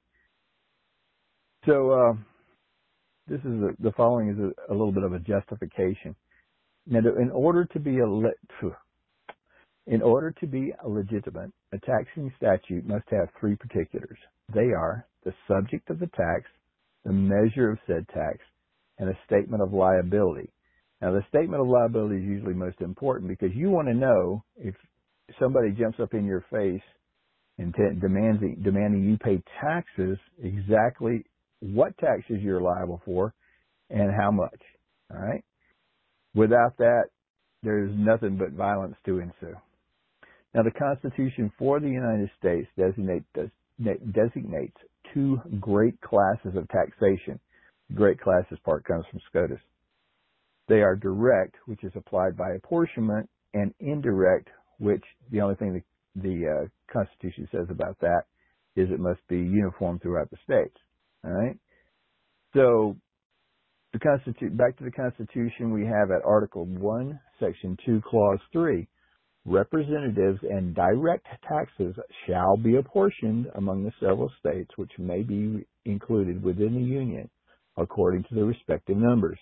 So uh, this is a, the following is a, a little bit of a justification. Now, in order to be a le- in order to be a legitimate, a taxing statute must have three particulars. They are the subject of the tax, the measure of said tax, and a statement of liability. Now, the statement of liability is usually most important because you want to know if somebody jumps up in your face and t- demands demanding you pay taxes, exactly what taxes you're liable for and how much. All right. Without that, there's nothing but violence to ensue. Now, the Constitution for the United States designate, designates two great classes of taxation. The great classes part comes from SCOTUS. They are direct, which is applied by apportionment, and indirect, which the only thing the, the uh, Constitution says about that is it must be uniform throughout the states. All right. So, the Constitu- back to the Constitution, we have at Article one, Section two, Clause three, representatives and direct taxes shall be apportioned among the several states which may be included within the Union according to the respective numbers.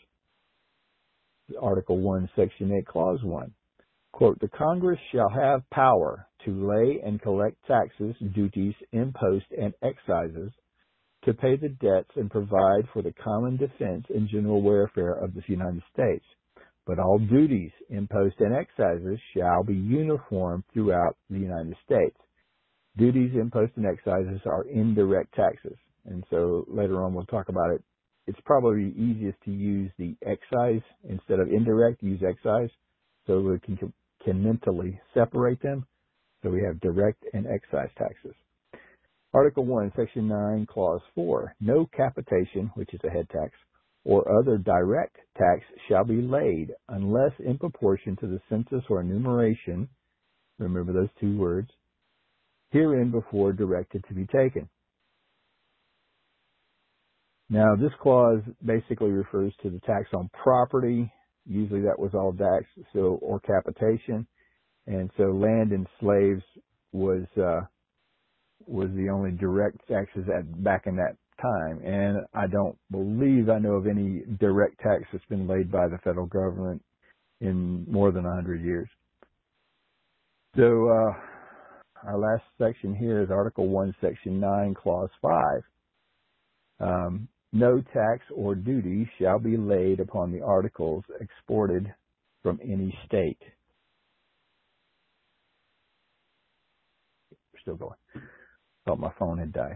Article one, Section eight, Clause one. Quote, the Congress shall have power to lay and collect taxes, duties, imposts, and excises, to pay the debts and provide for the common defense and general welfare of the United States. But all duties, imposts, and excises shall be uniform throughout the United States. Duties, imposts, and excises are indirect taxes. And so later on we'll talk about it. It's probably easiest to use the excise instead of indirect, use excise, so we can, can mentally separate them. So we have direct and excise taxes. Article one, Section nine, Clause four, no capitation, which is a head tax, or other direct tax shall be laid unless in proportion to the census or enumeration, remember those two words, herein before directed to be taken. Now, this clause basically refers to the tax on property. Usually that was all tax, so, or capitation. And so land and slaves was, uh, was the only direct taxes at, back in that time. And I don't believe I know of any direct tax that's been laid by the federal government in more than a hundred years. So, uh, our last section here is Article one, Section nine, Clause five. Um, no tax or duty shall be laid upon the articles exported from any state. We're still going. Thought my phone had died.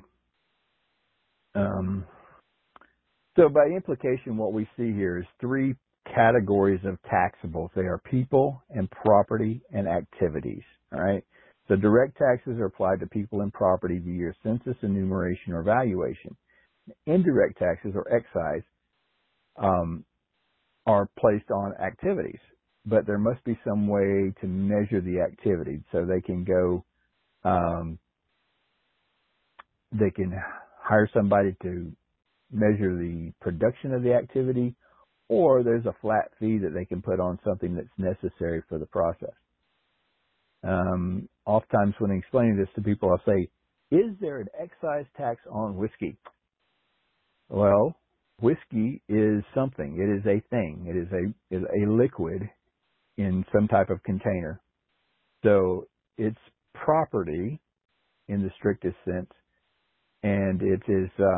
Um, so by implication, what we see here is three categories of taxables. They are people and property and activities. All right. So direct taxes are applied to people and property via census, enumeration, or valuation. Indirect taxes, or excise, um, are placed on activities, but there must be some way to measure the activity. So they can go. Um, They can hire somebody to measure the production of the activity, or there's a flat fee that they can put on something that's necessary for the process. Um, oftentimes when explaining this to people, I'll say, is there an excise tax on whiskey? Well, whiskey is something. It is a thing. It is a, is a liquid in some type of container. So it's property in the strictest sense. And it is, uh,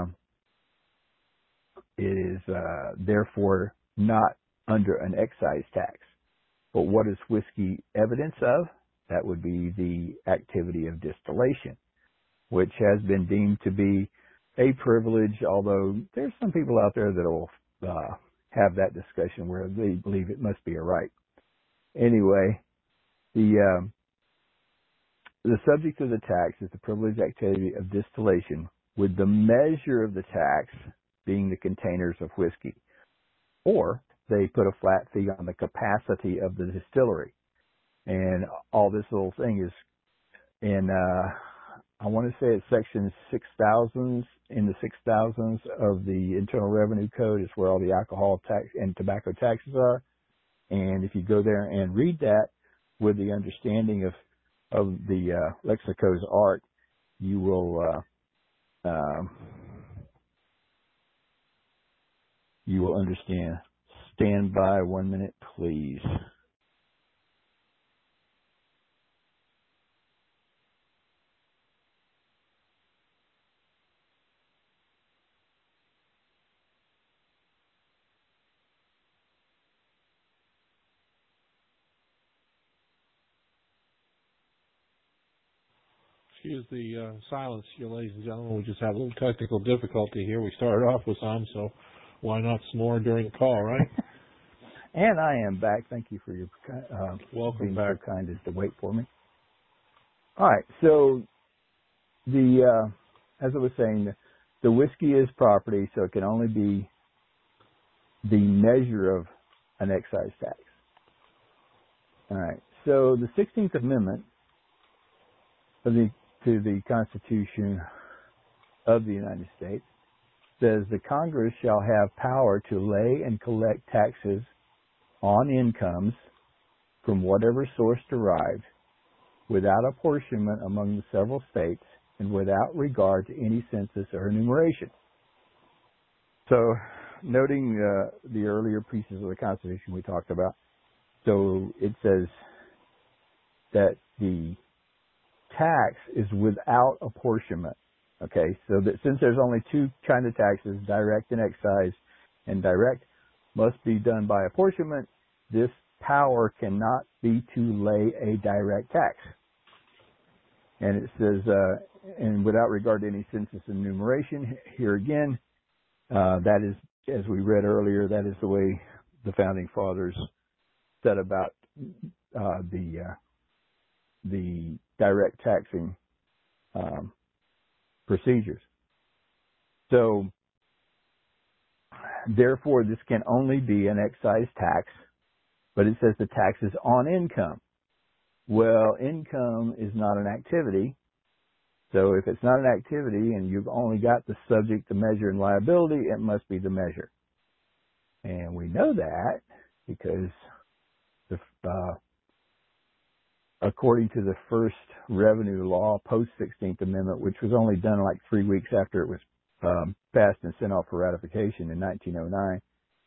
it is uh, therefore not under an excise tax. But what is whiskey evidence of? That would be the activity of distillation, which has been deemed to be a privilege, although there's some people out there that will uh, have that discussion where they believe it must be a right. Anyway, the um, the subject of the tax is the privileged activity of distillation, with the measure of the tax being the containers of whiskey. Or they put a flat fee on the capacity of the distillery. And all this little thing is in, uh, I want to say it's section six thousands, in the six thousands of the Internal Revenue Code is where all the alcohol tax and tobacco taxes are. And if you go there and read that with the understanding of, of the, uh, Lexico's art, you will, uh, um, you will understand. Stand by one minute, please. Excuse the uh, silence here, ladies and gentlemen. We just have a little technical difficulty here. We started off with some, so why not some more during the call, right? And I am back. Thank you for your uh, welcome being back. so kind as to wait for me. All right. So the uh, as I was saying, the, the whiskey is property, so it can only be the measure of an excise tax. All right. So the sixteenth Amendment of the to the Constitution of the United States says the Congress shall have power to lay and collect taxes on incomes from whatever source derived, without apportionment among the several states and without regard to any census or enumeration. So, noting uh, the earlier pieces of the Constitution we talked about, so it says that the tax is without apportionment. Okay, so that since there's only two kind of taxes, direct and excise, and direct must be done by apportionment, this power cannot be to lay a direct tax. And it says, uh, and without regard to any census and enumeration, here again, uh, that is, as we read earlier, that is the way the Founding Fathers said about uh, the uh, the direct taxing um, procedures. So, therefore, this can only be an excise tax, but it says the tax is on income. Well, income is not an activity. So if it's not an activity and you've only got the subject, the measure, and liability, it must be the measure. And we know that because the, uh, according to the first revenue law post-sixteenth Amendment, which was only done like three weeks after it was um, passed and sent off for ratification in nineteen oh nine,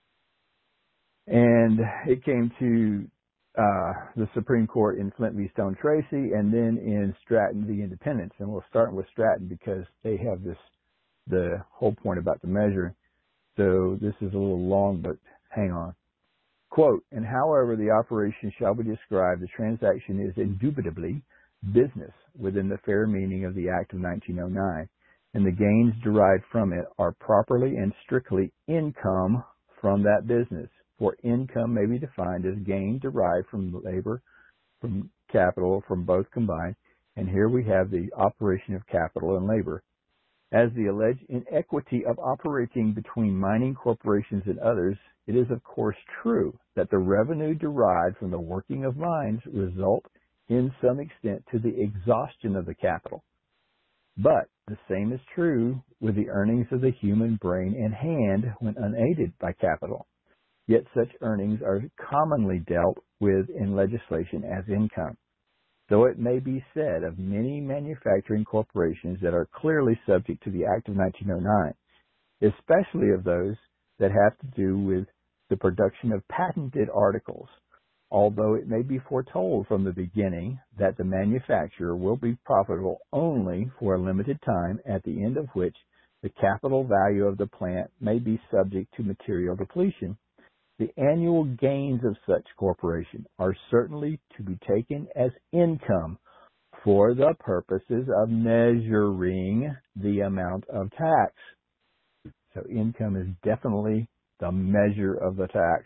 and it came to uh, the Supreme Court in Flint v. Stone Tracy, and then in Stratton v. Independence. And we'll start with Stratton because they have this, the whole point about the measuring. So this is a little long, but hang on. Quote, and however the operation shall be described, the transaction is indubitably business within the fair meaning of the Act of nineteen oh nine, and the gains derived from it are properly and strictly income from that business. For income may be defined as gain derived from labor, from capital, from both combined, and here we have the operation of capital and labor. As the alleged inequity of operating between mining corporations and others, it is of course true that the revenue derived from the working of mines result in some extent to the exhaustion of the capital. But the same is true with the earnings of the human brain and hand when unaided by capital. Yet such earnings are commonly dealt with in legislation as income. So it may be said of many manufacturing corporations that are clearly subject to the Act of nineteen oh nine, especially of those that have to do with the production of patented articles, although it may be foretold from the beginning that the manufacturer will be profitable only for a limited time, at the end of which the capital value of the plant may be subject to material depletion. The annual gains of such corporation are certainly to be taken as income for the purposes of measuring the amount of tax. So income is definitely the measure of the tax.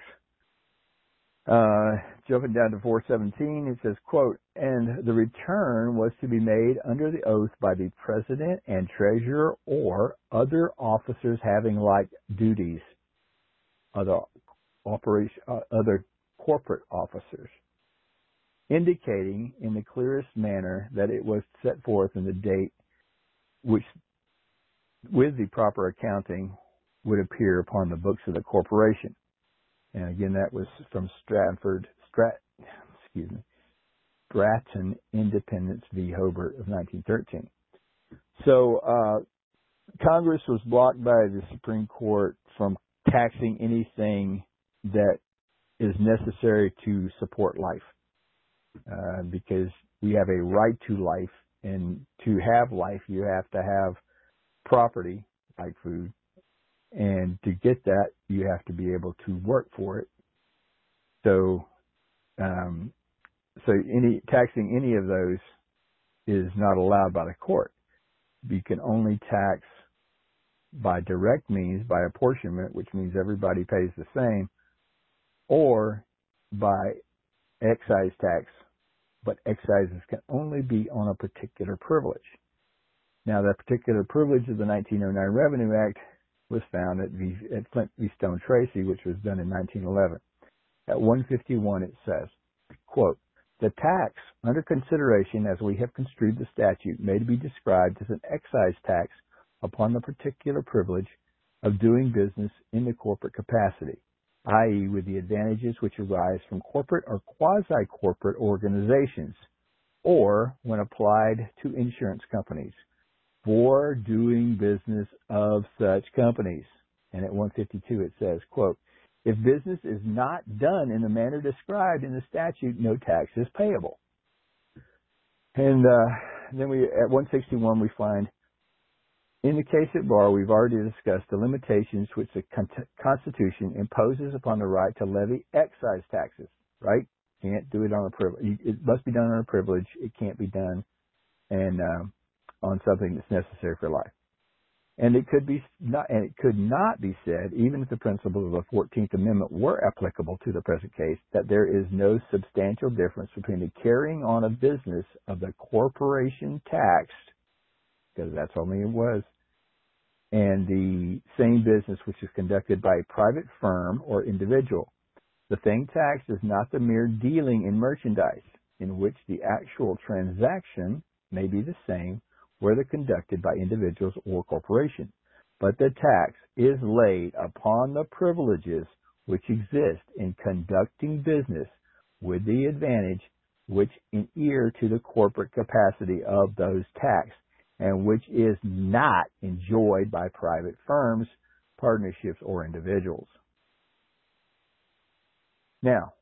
Uh, jumping down to four seventeen, it says, quote, and the return was to be made under the oath by the president and treasurer or other officers having like duties. Other operation, uh, other corporate officers, indicating in the clearest manner that it was set forth in the date which, with the proper accounting, would appear upon the books of the corporation. And again, that was from Stratford, Strat, excuse me, Stratton Independence v. Hobart of nineteen thirteen. So uh, Congress was blocked by the Supreme Court from taxing anything that is necessary to support life, uh, because we have a right to life, and to have life, you have to have property like food, and to get that, you have to be able to work for it. So, um, so any taxing any of those is not allowed by the court. You can only tax by direct means, by apportionment, which means everybody pays the same, or by excise tax, but excises can only be on a particular privilege. Now, that particular privilege of the nineteen oh nine Revenue Act was found at, v, at Flint v. Stone Tracy, which was done in nineteen eleven. At one fifty-one, it says, quote, "The tax under consideration as we have construed the statute may be described as an excise tax upon the particular privilege of doing business in the corporate capacity, that is with the advantages which arise from corporate or quasi-corporate organizations, or when applied to insurance companies, for doing business of such companies." And at one fifty-two it says, quote, "If business is not done in the manner described in the statute, no tax is payable." And uh, then we, at one sixty-one, we find, "In the case at bar, we've already discussed the limitations which the con- Constitution imposes upon the right to levy excise taxes." Right? Can't do it on a privilege. It must be done on a privilege. It can't be done and um, on something that's necessary for life. And it could be not, and it could not be said, even if the principles of the fourteenth Amendment were applicable to the present case, that there is no substantial difference between the carrying on of business of the corporation taxed, because that's only it was, and the same business which is conducted by a private firm or individual. The thing taxed is not the mere dealing in merchandise, in which the actual transaction may be the same, whether conducted by individuals or corporation, but the tax is laid upon the privileges which exist in conducting business with the advantage which inhere to the corporate capacity of those taxed, and which is not enjoyed by private firms, partnerships, or individuals. Now,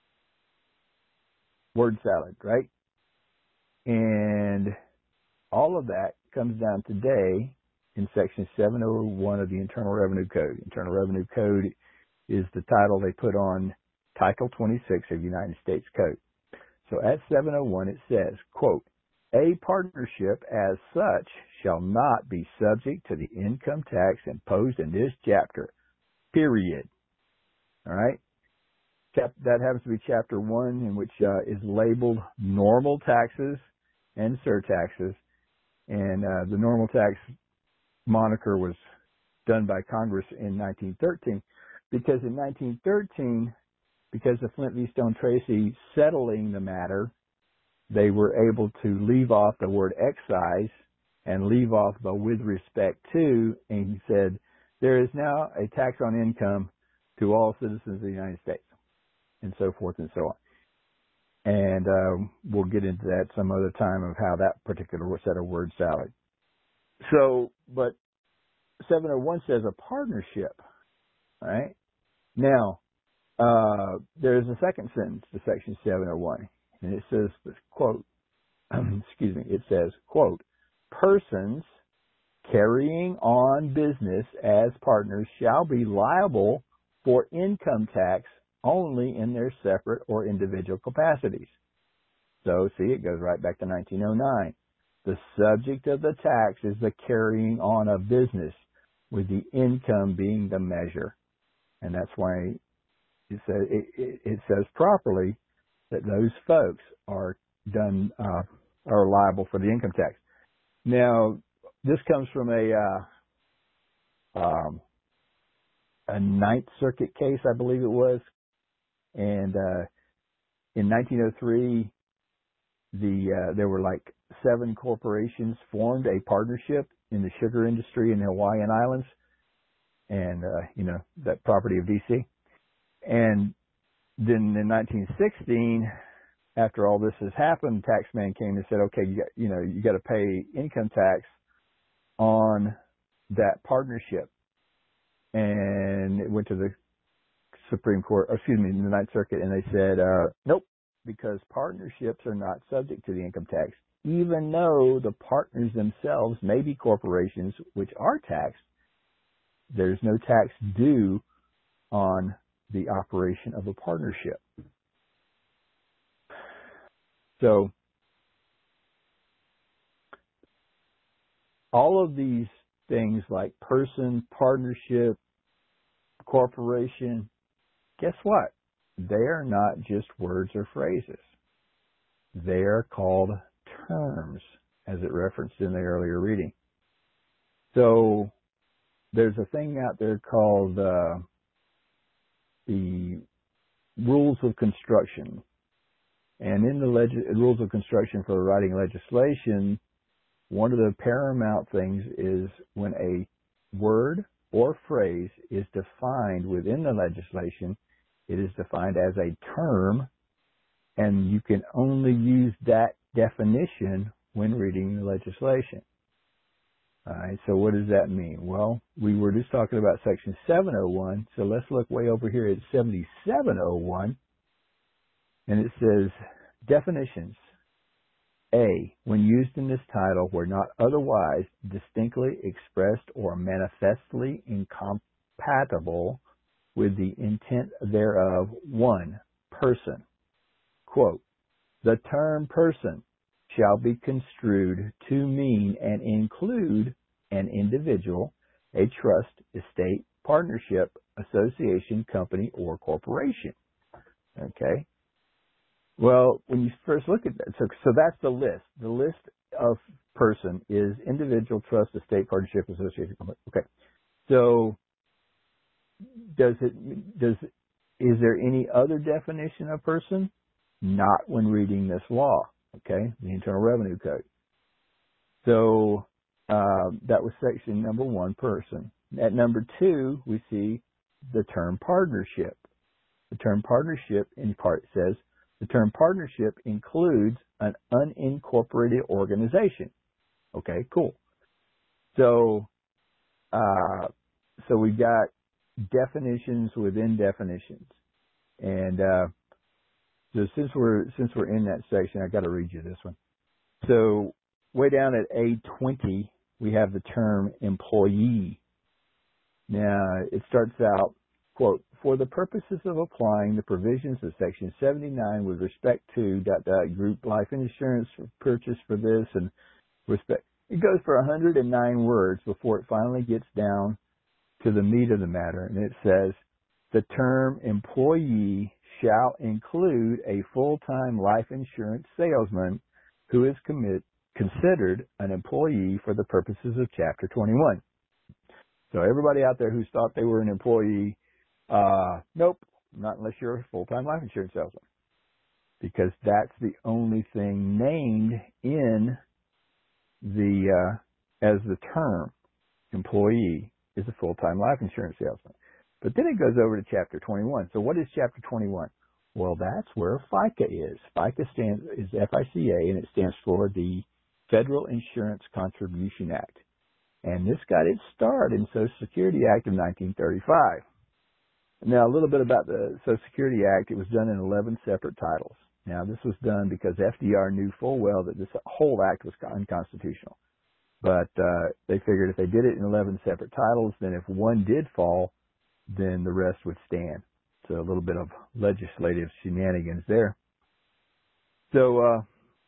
word salad, right? And all of that comes down today in Section seven oh one of the Internal Revenue Code. Internal Revenue Code is the title they put on Title twenty-six of the United States Code. So at seven oh one it says, quote, "A partnership as such shall not be subject to the income tax imposed in this chapter, period." All right? That happens to be Chapter one, in which uh, is labeled normal taxes and surtaxes. And uh, the normal tax moniker was done by Congress in nineteen thirteen, because in nineteen thirteen, because of Flint v. Stone Tracy settling the matter, they were able to leave off the word excise and leave off the with respect to, and said, there is now a tax on income to all citizens of the United States, and so forth and so on. And uh, we'll get into that some other time of how that particular set of word salad. So, but seven oh one says a partnership, right? Now, uh, there's a second sentence to Section seven oh one, and it says, quote, excuse me, it says, quote, "Persons carrying on business as partners shall be liable for income tax only in their separate or individual capacities." So, see, it goes right back to nineteen oh nine. The subject of the tax is the carrying on of business, with the income being the measure. And that's why it says, it, it, it says properly that those folks are done, uh, are liable for the income tax. Now, this comes from a, uh, um, a Ninth Circuit case, I believe it was. And uh, in nineteen oh three, the uh, there were like seven corporations formed a partnership in the sugar industry in the Hawaiian Islands, and uh, you know, that property of D C. And then in nineteen sixteen, after all this has happened, the taxman came and said, "Okay, you got, you know, you got to pay income tax on that partnership." And it went to the Supreme Court, or excuse me, the Ninth Circuit, and they said, uh, "Nope, because partnerships are not subject to the income tax, even though the partners themselves may be corporations which are taxed. There's no tax due on the operation of a partnership." So all of these things like person, partnership, corporation, guess what? They are not just words or phrases. They are called terms, as it referenced in the earlier reading. So there's a thing out there called uh, the rules of construction. And in the leg- rules of construction for writing legislation, one of the paramount things is when a word or phrase is defined within the legislation, it is defined as a term, and you can only use that definition when reading the legislation. All right, so what does that mean? Well, we were just talking about Section seven oh one, so let's look way over here at seventy-seven oh one. And it says, definitions. A, when used in this title were not otherwise distinctly expressed or manifestly incompatible with the intent thereof. One, person. Quote, the term person shall be construed to mean and include an individual, a trust, estate, partnership, association, company, or corporation. Okay. Well, when you first look at that, so, so that's the list. The list of person is individual, trust, estate, partnership, association, company. Okay. So does it, does, is there any other definition of person? Not when reading this law. Okay. The Internal Revenue Code. So, uh, that was section number one, person. At number two, we see the term partnership. The term partnership in part says, the term partnership includes an unincorporated organization. Okay, cool. So, uh, so we got definitions within definitions, and uh, so since we're since we're in that section, I got to read you this one. So, way down at A twenty, we have the term employee. Now, it starts out, quote, for the purposes of applying the provisions of Section seventy-nine with respect to dot, dot, group life insurance purchase for this and respect. It goes for one hundred nine words before it finally gets down to the meat of the matter. And it says, the term employee shall include a full-time life insurance salesman who is commit, considered an employee for the purposes of Chapter twenty-one. So everybody out there who's thought they were an employee, Uh, nope, not unless you're a full-time life insurance salesman, because that's the only thing named in the, uh, as the term employee is a full-time life insurance salesman. But then it goes over to Chapter twenty-one. So what is Chapter twenty-one? Well, that's where FICA is. FICA stands, is F I C A, and it stands for the Federal Insurance Contribution Act. And this got its start in Social Security Act of nineteen thirty-five. Now, a little bit about the Social Security Act. It was done in eleven separate titles. Now, this was done because F D R knew full well that this whole act was unconstitutional. But uh, they figured if they did it in eleven separate titles, then if one did fall, then the rest would stand. So a little bit of legislative shenanigans there. So uh,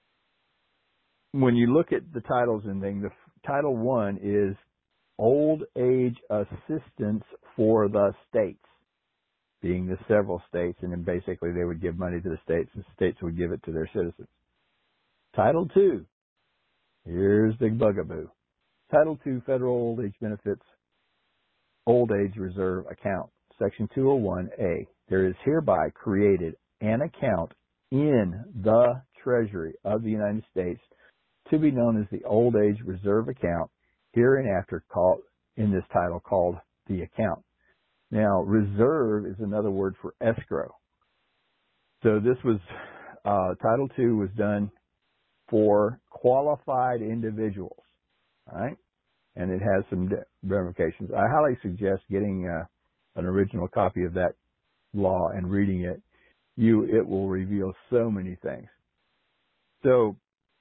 when you look at the titles and things, the Title One is Old Age Assistance for the States, being the several states, and then basically they would give money to the states, and the states would give it to their citizens. Title Two, here's the bugaboo. Title Two, Federal Old Age Benefits old age reserve account. Section two oh one A. There is hereby created an account in the Treasury of the United States to be known as the old age reserve account, hereinafter called in this title called the account. Now, reserve is another word for escrow. So this was, uh, Title two was done for qualified individuals, all right? And it has some ramifications. I highly suggest getting uh, an original copy of that law and reading it. You, it will reveal so many things. So,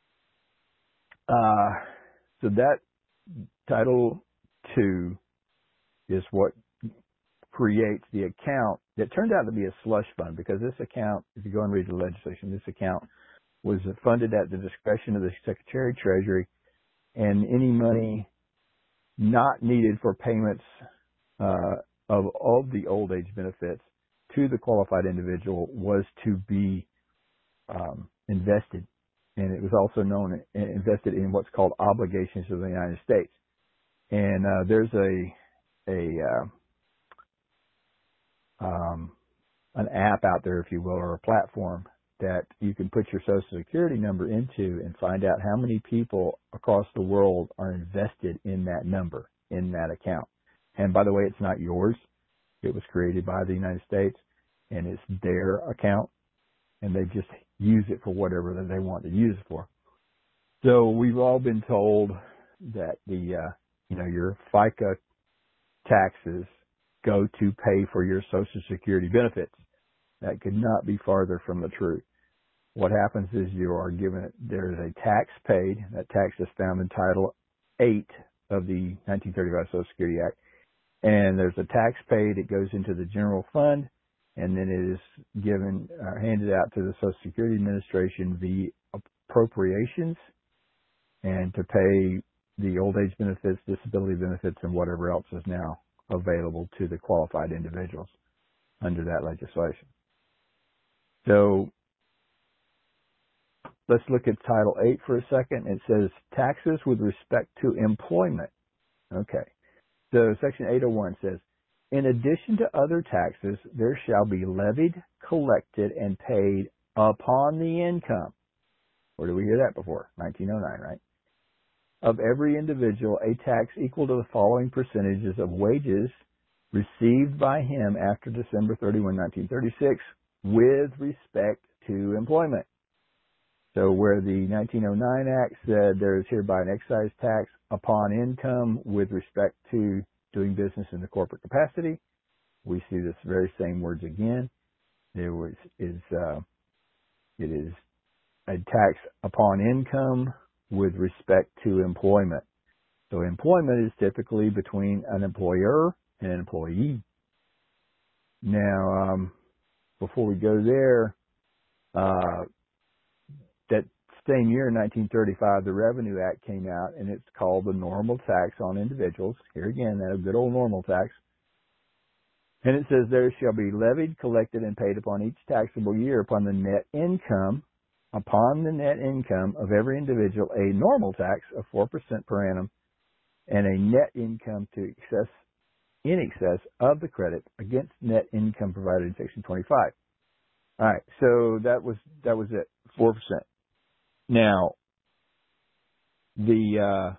uh, so that Title two is what creates the account that turned out to be a slush fund, because this account, if you go and read the legislation, this account was funded at the discretion of the Secretary of Treasury, and any money not needed for payments uh, of all the old age benefits to the qualified individual was to be um, invested. And it was also known, invested in what's called obligations of the United States. And uh, there's a, a uh, um, an app out there, if you will, or a platform that you can put your Social Security number into and find out how many people across the world are invested in that number, in that account. And by the way, it's not yours. It was created by the United States, and it's their account, and they just use it for whatever that they want to use it for. So we've all been told that the, uh, you know, your FICA taxes go to pay for your Social Security benefits. That could not be farther from the truth. What happens is you are given, there is a tax paid. That tax is found in Title eight of the nineteen thirty-five Social Security Act. And there's a tax paid. It goes into the general fund, and then it is given, uh, handed out to the Social Security Administration via appropriations, and to pay the old age benefits, disability benefits, and whatever else is now available to the qualified individuals under that legislation. So let's look at Title eight for a second. It says taxes with respect to employment. Okay. So Section eight oh one says, in addition to other taxes, there shall be levied, collected, and paid upon the income. Where did we hear that before? nineteen oh nine, right? Of every individual, a tax equal to the following percentages of wages received by him after December thirty-first, nineteen thirty-six, with respect to employment. So where the nineteen oh nine Act said there is hereby an excise tax upon income with respect to doing business in the corporate capacity, we see this very same words again. There was is uh, it is a tax upon income with respect to employment. So employment is typically between an employer and an employee. Now, um, before we go there, uh, that same year, nineteen thirty-five, the Revenue Act came out, and it's called the normal tax on individuals. Here again, that good old normal tax. And it says there shall be levied, collected, and paid upon each taxable year upon the net income, upon the net income of every individual, a normal tax of four percent per annum, and a net income to excess, in excess of the credit against net income provided in Section twenty-five. All right, so that was that was it, four percent. Now, the uh,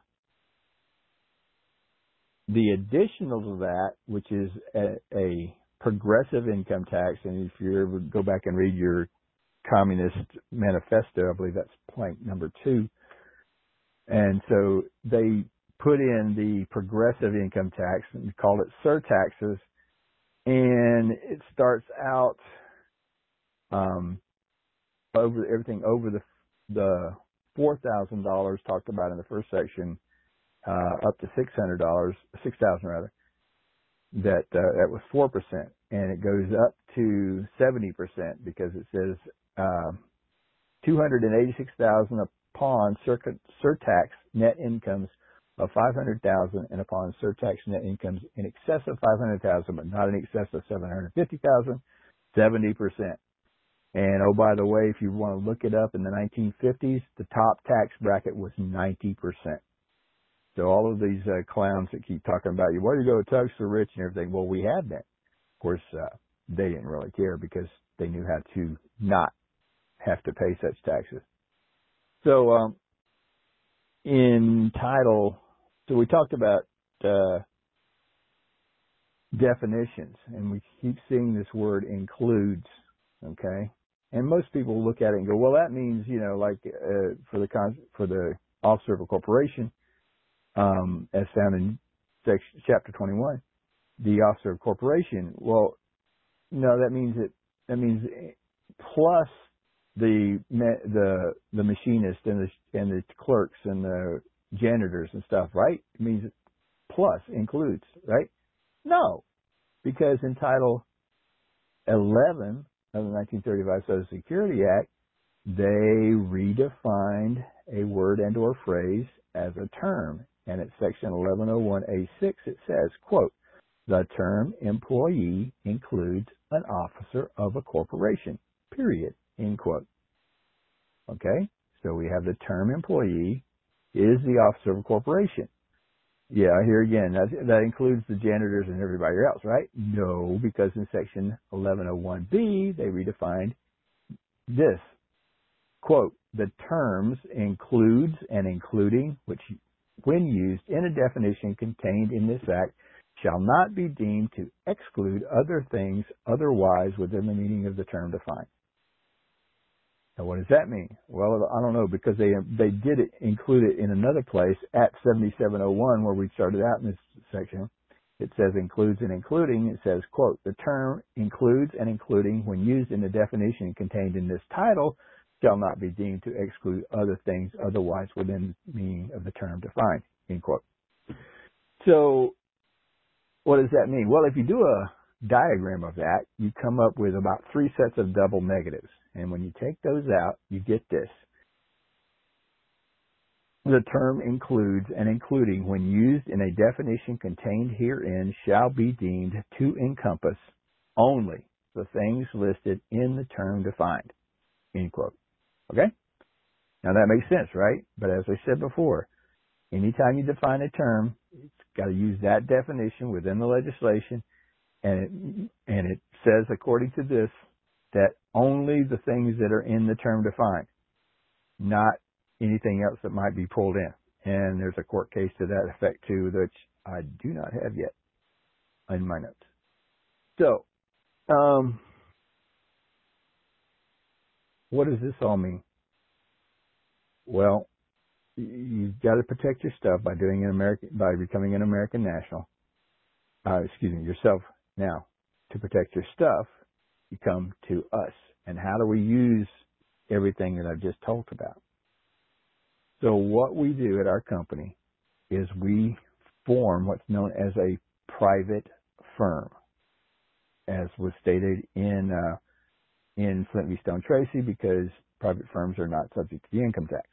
the additional to that, which is a, a progressive income tax, and if you ever go back and read your Communist Manifesto, I believe that's plank number two, and so they put in the progressive income tax and call it surtaxes, and it starts out um, over everything over the the four thousand dollars talked about in the first section, uh, up to six hundred dollars, six thousand rather. That uh, that was four percent, and it goes up to seventy percent because it says uh, two hundred and eighty-six thousand upon circuit surtax net incomes of five hundred thousand, and upon surtax net incomes in excess of five hundred thousand, but not in excess of seven hundred fifty thousand, seventy percent. And oh, by the way, if you want to look it up, in the nineteen fifties, the top tax bracket was ninety percent. So all of these uh, clowns that keep talking about you, well, you go to tax the rich and everything. Well, we have that. Of course, uh, they didn't really care because they knew how to not have to pay such taxes. So um, in title, so we talked about uh, definitions, and we keep seeing this word includes, okay? And most people look at it and go, well, that means, you know, like uh, for the con- for the officer of a corporation, um, as found in section, chapter twenty-one, the officer of corporation. Well, no, that means it. That means plus the the the machinist and the and the clerks and the janitors and stuff, right? It means plus includes, right? No, because in Title eleven of the nineteen thirty-five Social Security Act, they redefined a word and or phrase as a term. And at section eleven oh one A six, it says, quote, the term employee includes an officer of a corporation, period, end quote. Okay? So we have the term employee is the officer of a corporation. Yeah, here again, that, that includes the janitors and everybody else, right? No, because in section eleven oh one B, they redefined this, quote, the terms includes and including, which when used in a definition contained in this act, shall not be deemed to exclude other things otherwise within the meaning of the term defined. Now, what does that mean? Well, I don't know, because they they did it, include it in another place at seventy-seven oh one, where we started out in this section. It says includes and including. It says, quote, the term includes and including when used in the definition contained in this title shall not be deemed to exclude other things otherwise within the meaning of the term defined, end quote. So what does that mean? Well, if you do a diagram of that, you come up with about three sets of double negatives. And when you take those out, you get this. The term includes and including when used in a definition contained herein shall be deemed to encompass only the things listed in the term defined, end quote. Okay? Now that makes sense, right? But as I said before, anytime you define a term, it's got to use that definition within the legislation, and it, and it says, according to this, that only the things that are in the term defined, not anything else that might be pulled in. And there's a court case to that effect too, which I do not have yet in my notes. So, um, what does this all mean? Well, you've got to protect your stuff by doing an American, by becoming an American national. Uh, excuse me, yourself now. To protect your stuff, you come to us. And how do we use everything that I've just talked about? So what we do at our company is we form what's known as a private firm, as was stated in uh, in Flint v. Stone Tracy, because private firms are not subject to the income tax.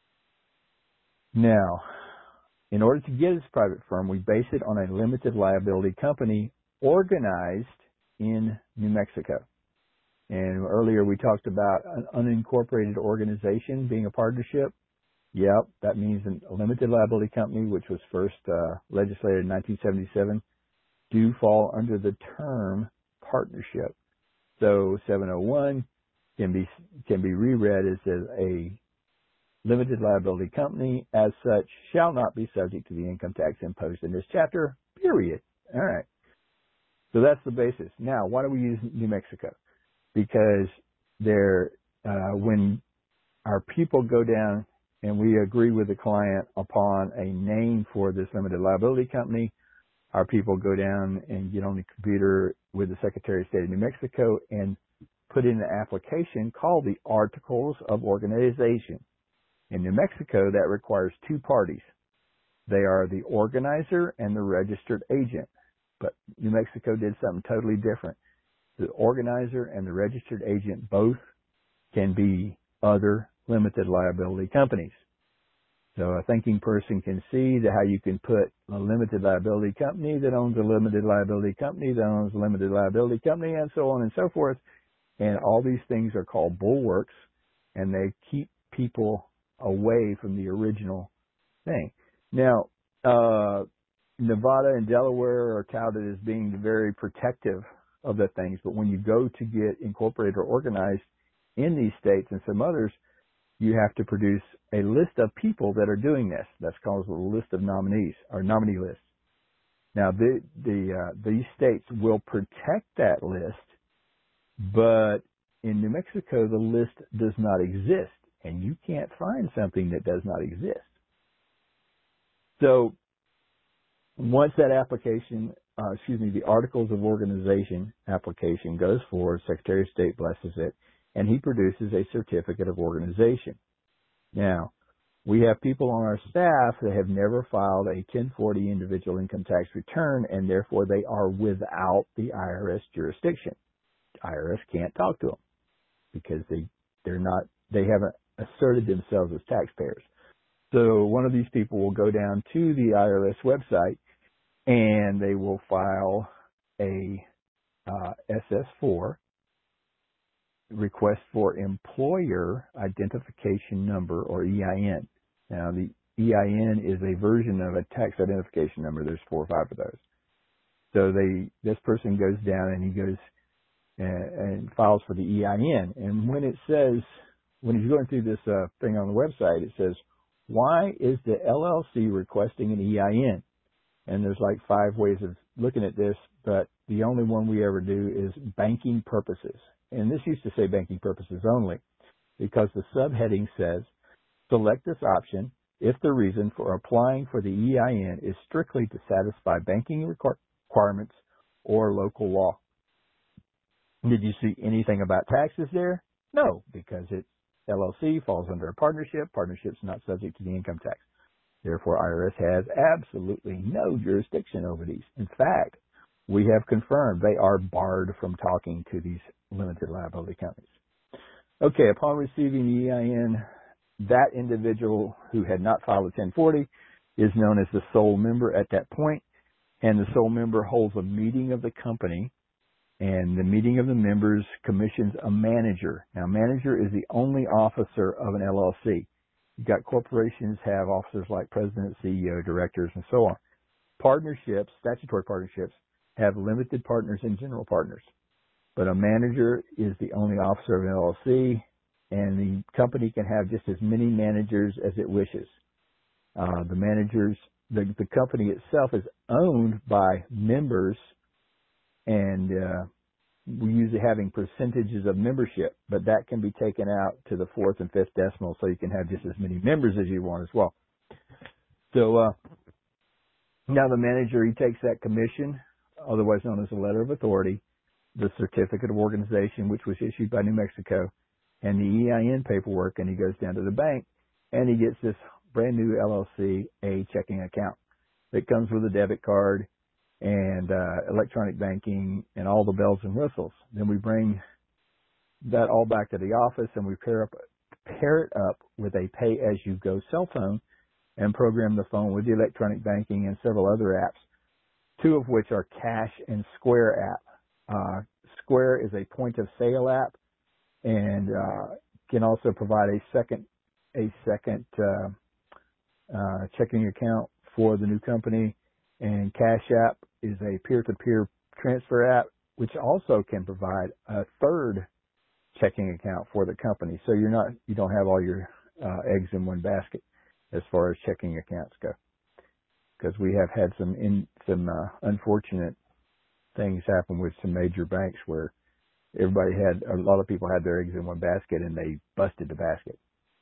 Now, in order to get this private firm, we base it on a limited liability company organized in New Mexico. And earlier we talked about an unincorporated organization being a partnership. Yep, that means a limited liability company, which was first uh, legislated in nineteen seventy-seven, do fall under the term partnership. So seven oh one can be can be reread as a limited liability company, as such, shall not be subject to the income tax imposed in this chapter, period. All right. So that's the basis. Now, why do we use New Mexico? Because there, uh, when our people go down and we agree with the client upon a name for this limited liability company, our people go down and get on the computer with the Secretary of State of New Mexico and put in an application called the Articles of Organization. In New Mexico, that requires two parties. They are the organizer and the registered agent. But New Mexico did something totally different. The organizer and the registered agent both can be other limited liability companies. So a thinking person can see that how you can put a limited liability company that owns a limited liability company that owns a limited liability company, and so on and so forth. And all these things are called bulwarks, and they keep people away from the original thing. Now, uh, Nevada and Delaware are touted as being very protective of the things, but when you go to get incorporated or organized in these states and some others, you have to produce a list of people that are doing this. That's called a list of nominees or nominee list. Now, the, the, uh, these states will protect that list, but in New Mexico, the list does not exist, and you can't find something that does not exist. So once that application, uh, excuse me, the Articles of Organization application goes forward, Secretary of State blesses it, and he produces a certificate of organization. Now, we have people on our staff that have never filed a ten forty individual income tax return, and therefore they are without the I R S jurisdiction. I R S can't talk to them because they, they're not, they haven't asserted themselves as taxpayers. So one of these people will go down to the I R S website and they will file a uh, S S four, request for employer identification number, or E I N. Now, the E I N is a version of a tax identification number. There's four or five of those. So they, this person goes down and he goes and, and files for the E I N. And when it says, when he's going through this uh, thing on the website, it says, why is the L L C requesting an E I N? And there's like five ways of looking at this, but the only one we ever do is banking purposes. And this used to say banking purposes only because the subheading says, select this option if the reason for applying for the E I N is strictly to satisfy banking requirements or local law. Did you see anything about taxes there? No, because it's L L C falls under a partnership. Partnership's not subject to the income tax. Therefore, I R S has absolutely no jurisdiction over these. In fact, we have confirmed they are barred from talking to these limited liability companies. Okay, upon receiving the E I N, that individual who had not filed a ten forty is known as the sole member at that point, and the sole member holds a meeting of the company, and the meeting of the members commissions a manager. Now, manager is the only officer of an L L C. You've got corporations have officers like president, C E O, directors, and so on. Partnerships, statutory partnerships, have limited partners and general partners. But a manager is the only officer of an L L C, and the company can have just as many managers as it wishes. Uh, the managers, the, the company itself is owned by members, and uh, we usually having percentages of membership, but that can be taken out to the fourth and fifth decimal, so you can have just as many members as you want as well. So uh, now the manager, he takes that commission, otherwise known as a letter of authority, the certificate of organization, which was issued by New Mexico, and the E I N paperwork, and he goes down to the bank, and he gets this brand new L L C a checking account that comes with a debit card and uh, electronic banking and all the bells and whistles. Then we bring that all back to the office, and we pair up pair it up with a pay-as-you-go cell phone and program the phone with the electronic banking and several other apps, two of which are Cash and Square app. Uh, Square is a point-of-sale app, and uh, can also provide a second a second uh, uh, checking account for the new company. And Cash App is a peer-to-peer transfer app, which also can provide a third checking account for the company. So you're not you don't have all your uh, eggs in one basket as far as checking accounts go, because we have had some in some uh, unfortunate things happen with some major banks where everybody had, a lot of people had their eggs in one basket and they busted the basket.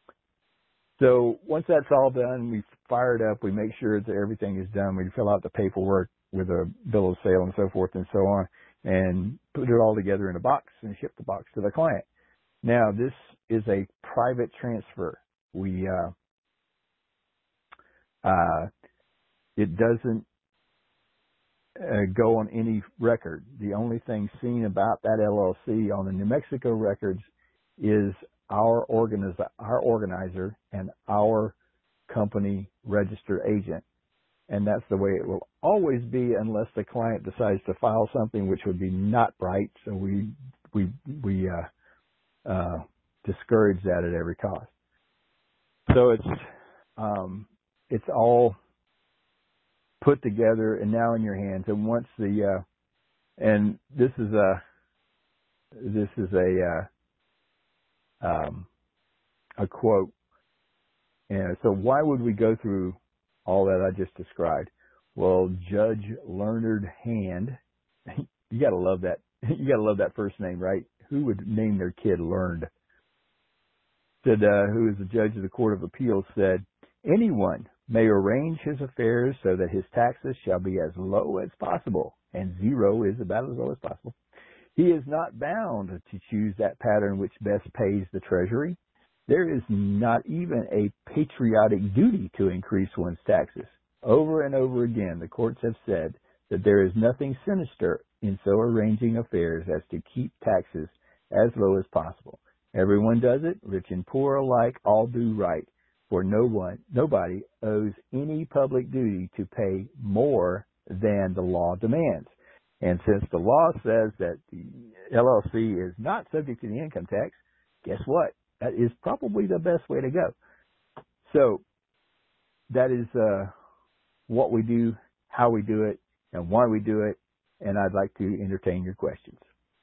So once that's all done, we fire it up, we make sure that everything is done, we fill out the paperwork with a bill of sale and so forth and so on, and put it all together in a box and ship the box to the client. Now, this is a private transfer. We, uh, uh, it doesn't Uh, go on any record. The only thing seen about that L L C on the New Mexico records is our organizer, our organizer and our company registered agent. And that's the way it will always be unless the client decides to file something which would be not right. So we, we, we, uh, uh, discourage that at every cost. So it's, um, it's all put together and now in your hands. And once the uh, and this is a this is a uh, um, a quote. And so why would we go through all that I just described? Well, Judge Learned Hand, you gotta love that. You gotta love that first name, right? Who would name their kid Learned? Said, uh, who is the judge of the Court of Appeals, said, anyone may arrange his affairs so that his taxes shall be as low as possible, and zero is about as low as possible. He is not bound to choose that pattern which best pays the Treasury. There is not even a patriotic duty to increase one's taxes. Over and over again, the courts have said that there is nothing sinister in so arranging affairs as to keep taxes as low as possible. Everyone does it, rich and poor alike, all do right, for no one, nobody owes any public duty to pay more than the law demands. And since the law says that the L L C is not subject to the income tax, guess what? That is probably the best way to go. So that is uh, what we do, how we do it, and why we do it, and I'd like to entertain your questions.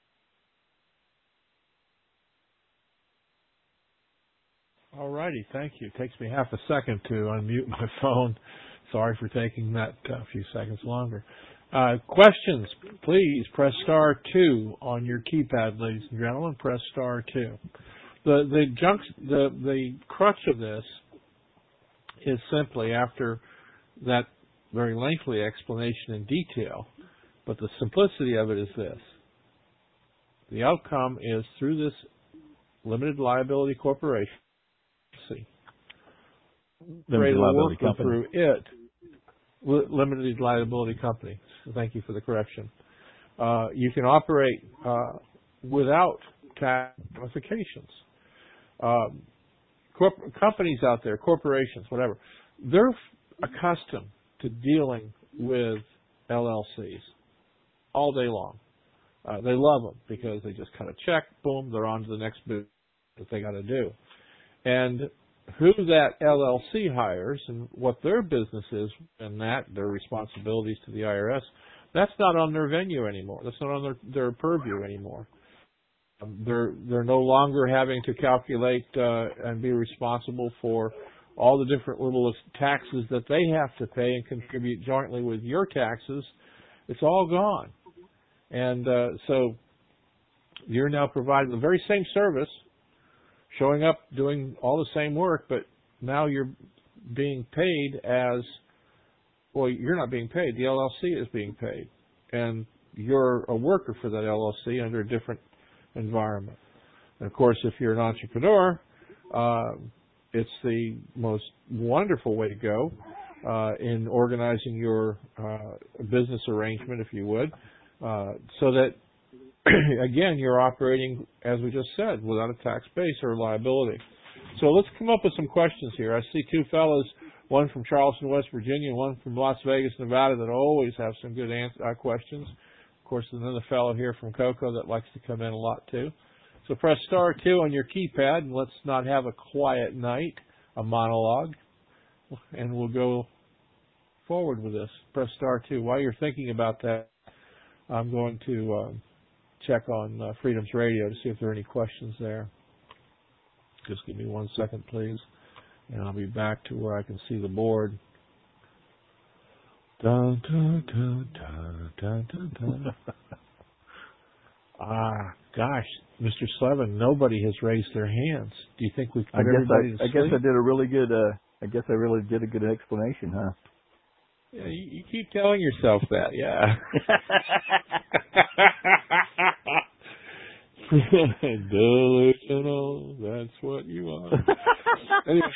All righty, thank you. It takes me half a second to unmute my phone. Sorry for taking that a few seconds longer. Uh, questions, please press star two on your keypad, ladies and gentlemen. Press star two. The the junks, the the crux of this is simply, after that very lengthy explanation in detail, but the simplicity of it is this: the outcome is through this limited liability corporation. See, Limited liability company. Through it, limited liability company. So thank you for the correction. Uh, you can operate uh, without tax ramifications. Um, corp- companies out there, corporations, whatever, they're f- accustomed to dealing with L L Cs all day long. Uh, they love them because they just kind of check, boom, they're on to the next bit that they got to do. And who that L L C hires and what their business is and that, their responsibilities to the I R S, that's not on their venue anymore. That's not on their, their purview anymore. Um, they're they're no longer having to calculate uh, and be responsible for all the different little taxes that they have to pay and contribute jointly with your taxes. It's all gone. And uh, so you're now providing the very same service, showing up, doing all the same work, but now you're being paid as, well, you're not being paid. The L L C is being paid. And you're a worker for that L L C under a different environment. And, of course, if you're an entrepreneur, uh, it's the most wonderful way to go uh, in organizing your uh, business arrangement, if you would, uh, so that again, you're operating, as we just said, without a tax base or liability. So let's come up with some questions here. I see two fellows, one from Charleston, West Virginia, and one from Las Vegas, Nevada, that always have some good answer, uh, questions. Of course, there's another fellow here from Cocoa that likes to come in a lot, too. So press star two on your keypad, and let's not have a quiet night, a monologue, and we'll go forward with this. Press star two. While you're thinking about that, I'm going to Um, check on uh, Freedom's Radio to see if there are any questions there. Just give me one second, please, and I'll be back to where I can see the board. Dun, dun, dun, dun, dun, dun, dun. Ah, gosh, Mister Slevin, nobody has raised their hands. Do you think we've put I guess everybody I, to I sleep? guess I did a really good. Uh, I guess I really did a good explanation, huh? Yeah, you, you keep telling yourself that, yeah. Delusional, that's what you are. Anyway.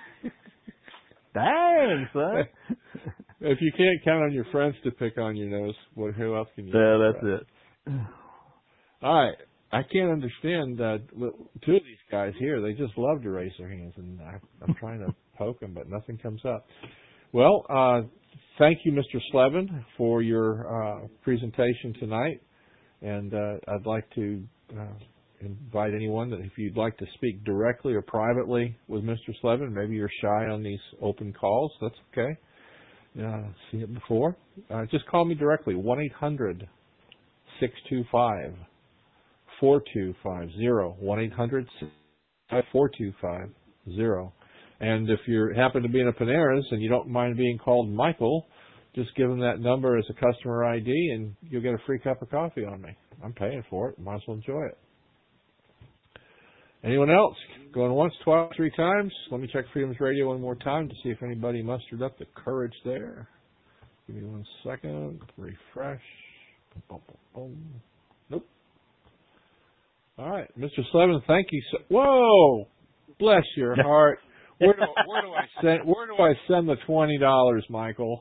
Thanks, son. If you can't count on your friends to pick on your nose, what, who else can you? Yeah, that's it. All right. I can't understand uh, two of these guys here. They just love to raise their hands, and I, I'm trying to poke them, but nothing comes up. Well, uh, thank you, Mister Slevin, for your uh, presentation tonight. And uh, I'd like to uh, invite anyone that if you'd like to speak directly or privately with Mister Slevin, maybe you're shy on these open calls, that's okay. uh, seen it before. Uh, just call me directly, one eight hundred six two five four two five zero, one eight hundred six two five four two five zero. And if you happen to be in a Panera's and you don't mind being called Michael, just give them that number as a customer I D and you'll get a free cup of coffee on me. I'm paying for it. Might as well enjoy it. Anyone else? Going once, twice, three times? Let me check Freedom's Radio one more time to see if anybody mustered up the courage there. Give me one second. Refresh. Boom, boom, boom. Nope. All right. Mister Slevin, thank you so... Whoa! Bless your heart. Where do, where do I send Where do I send the twenty dollars, Michael?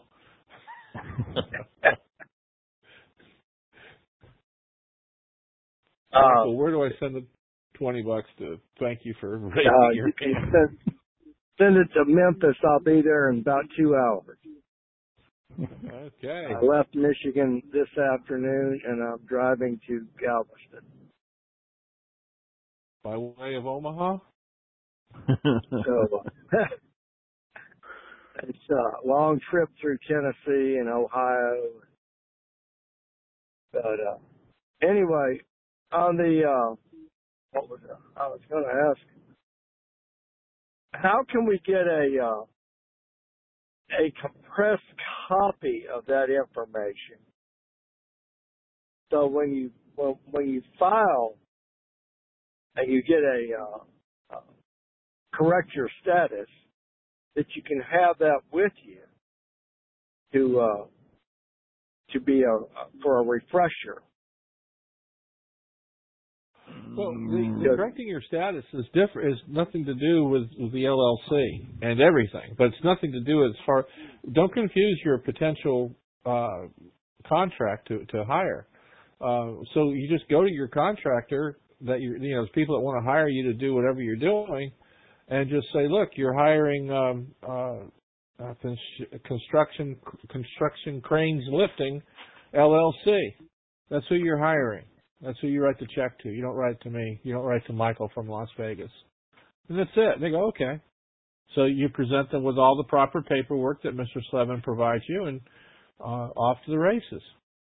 Uh, Michael, where do I send the twenty bucks to thank you for raising uh, your you can send, send it to Memphis. I'll be there in about two hours. Okay. I left Michigan this afternoon, and I'm driving to Galveston. By way of Omaha? So uh, it's a long trip through Tennessee and Ohio. But uh, anyway, on the uh, what was it? I was going to ask, how can we get a uh, a compressed copy of that information? So when you when, when you file and you get a uh, uh, correct your status, that you can have that with you to uh, to be a for a refresher. Well, the, the correcting your status is different. Is nothing to do with, with the L L C and everything, but it's nothing to do with as far. Don't confuse your potential uh, contract to to hire. Uh, so you just go to your contractor that you you know people that want to hire you to do whatever you're doing, and just say, look, you're hiring um, uh, uh, construction construction cranes lifting L L C. That's who you're hiring. That's who you write the check to. You don't write to me. You don't write to Michael from Las Vegas. And that's it. They go, okay. So you present them with all the proper paperwork that Mister Slevin provides you, and uh, off to the races.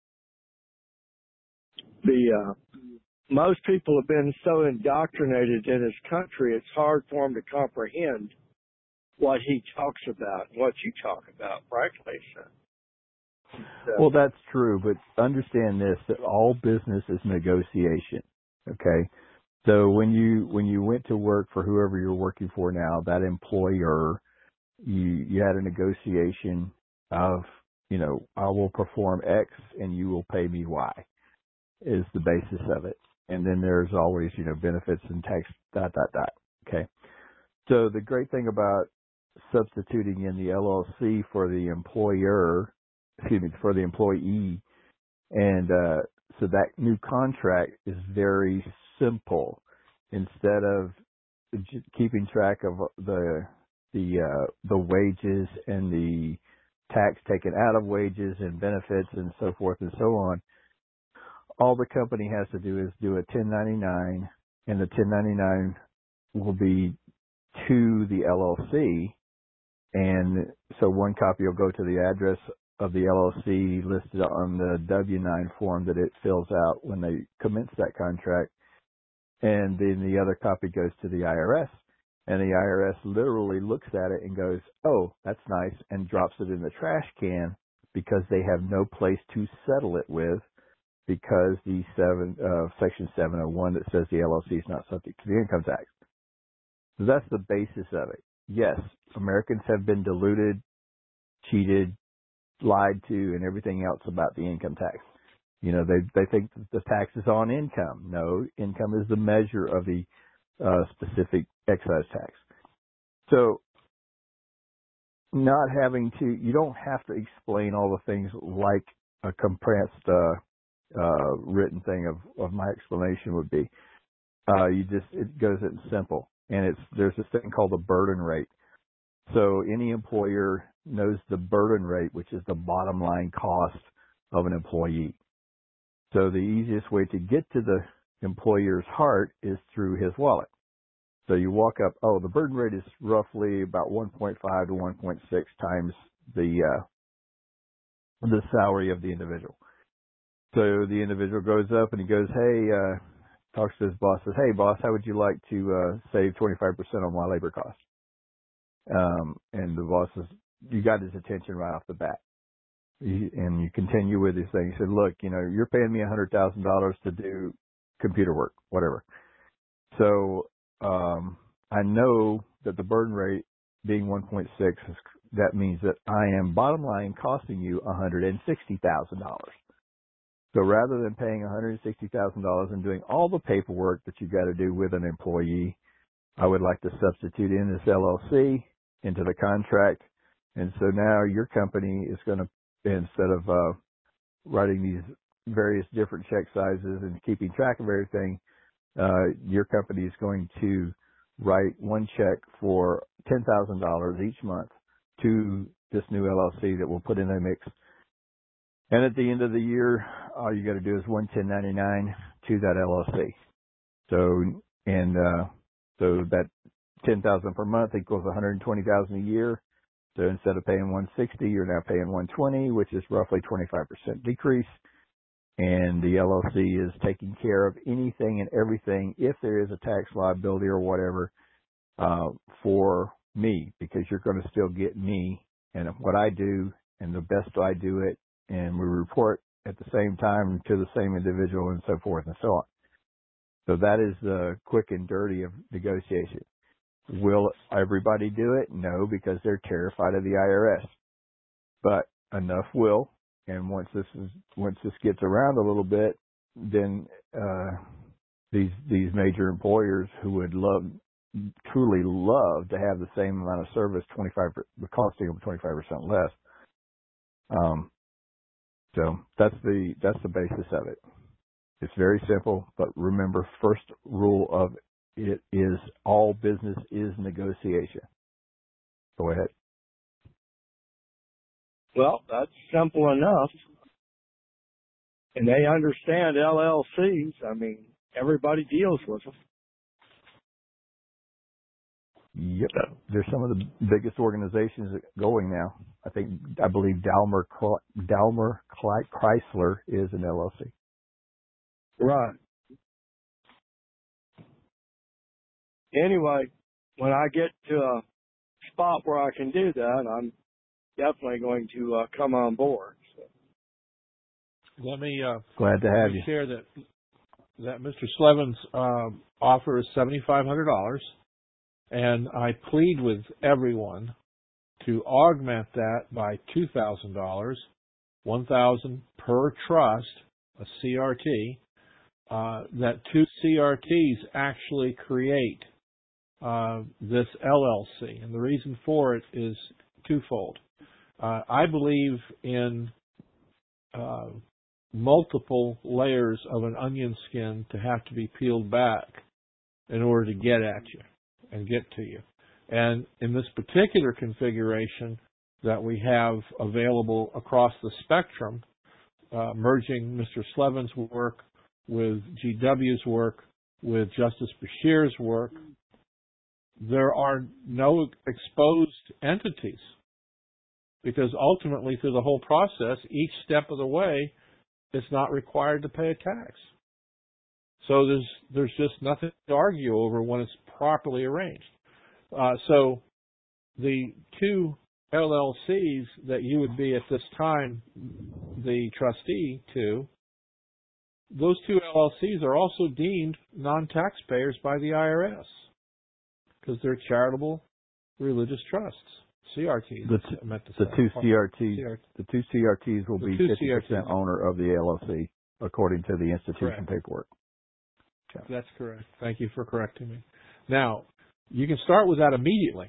The uh, most people have been so indoctrinated in this country, it's hard for them to comprehend what he talks about, what you talk about, frankly. So. So, well, that's true, but understand this, that all business is negotiation, okay? So when you when you went to work for whoever you're working for now, that employer, you you had a negotiation of, you know, I will perform X and you will pay me Y, is the basis of it. And then there's always, you know, benefits and tax, dot, dot, dot, okay? So the great thing about substituting in the L L C for the employer, excuse me, for the employee. And uh, so that new contract is very simple. Instead of j- keeping track of the the uh, the wages and the tax taken out of wages and benefits and so forth and so on, all the company has to do is do a ten ninety-nine, and the ten ninety-nine will be to the L L C. And so one copy will go to the address of the L L C listed on the W nine form that it fills out when they commence that contract. And then the other copy goes to the I R S. And the I R S literally looks at it and goes, oh, that's nice, and drops it in the trash can because they have no place to settle it with, because the seven, uh, section seven oh one that says the L L C is not subject to the income tax. So that's the basis of it. Yes, Americans have been deluded, cheated, lied to, and everything else about the income tax. You know, they they think that the tax is on income. No, income is the measure of the uh, specific excise tax. So not having to, you don't have to explain all the things like a compressed uh, uh, written thing of, of my explanation would be. Uh, you just, it goes in simple. And it's, there's this thing called the burden rate. So any employer knows the burden rate, which is the bottom line cost of an employee. So the easiest way to get to the employer's heart is through his wallet. So you walk up, oh, the burden rate is roughly about one point five to one point six times the uh, the salary of the individual. So the individual goes up and he goes, hey, uh, talks to his boss, says, hey, boss, how would you like to uh, save twenty-five percent on my labor costs? Um, and the boss says, you got his attention right off the bat. You, and you continue with this thing. He said, look, you know, you're paying me one hundred thousand dollars to do computer work, whatever. So um, I know that the burden rate being one point six, is, that means that I am bottom line costing you one hundred sixty thousand dollars. So rather than paying one hundred sixty thousand dollars and doing all the paperwork that you've got to do with an employee, I would like to substitute in this L L C into the contract. And so now your company is going to, instead of uh, writing these various different check sizes and keeping track of everything, uh, your company is going to write one check for ten thousand dollars each month to this new L L C that we'll put in a mix. And at the end of the year, all you got to do is one ten ninety-nine to that L L C. So, and, uh, so that ten thousand per month equals one hundred twenty thousand a year. So instead of paying one sixty, you're now paying one twenty, which is roughly twenty-five percent decrease. And the L L C is taking care of anything and everything, if there is a tax liability or whatever, uh, for me, because you're going to still get me and what I do and the best I do it. And we report at the same time to the same individual and so forth and so on. So that is the quick and dirty of negotiation. Will everybody do it? No, because they're terrified of the I R S. But enough will, and once this is once this gets around a little bit, then uh, these these major employers who would love, truly love to have the same amount of service, twenty-five, costing them twenty-five percent less. Um, so that's the that's the basis of it. It's very simple, but remember, first rule of it is all business is negotiation. Go ahead. Well, that's simple enough. And they understand L L Cs. I mean, everybody deals with them. Yep. They're some of the biggest organizations going now. I think, I believe Dalmer, Dalmer Chrysler is an L L C. Right. Anyway, when I get to a spot where I can do that, I'm definitely going to uh, come on board. So. Let me uh, glad to have let me you. share that that Mister Slevin's uh, offer is seventy-five hundred dollars, and I plead with everyone to augment that by two thousand dollars, one thousand dollars per trust, a C R T. Uh, that two C R Ts actually create uh, this L L C, and the reason for it is twofold. Uh, I believe in uh, multiple layers of an onion skin to have to be peeled back in order to get at you and get to you. And in this particular configuration that we have available across the spectrum, uh, merging Mister Slevin's work with G W's work, with Justice Bashir's work, there are no exposed entities, because ultimately through the whole process, each step of the way, it's not required to pay a tax. So there's there's just nothing to argue over when it's properly arranged. Uh, so the two L L Cs that you would be at this time the trustee to, those two L L Cs are also deemed non-taxpayers by the I R S because they're charitable religious trusts, C R Ts. The, t- the two C R Ts, C R T. The two C R Ts will the be fifty percent owner of the L L C according to the institution correct. paperwork. Okay. That's correct. Thank you for correcting me. Now, you can start with that immediately,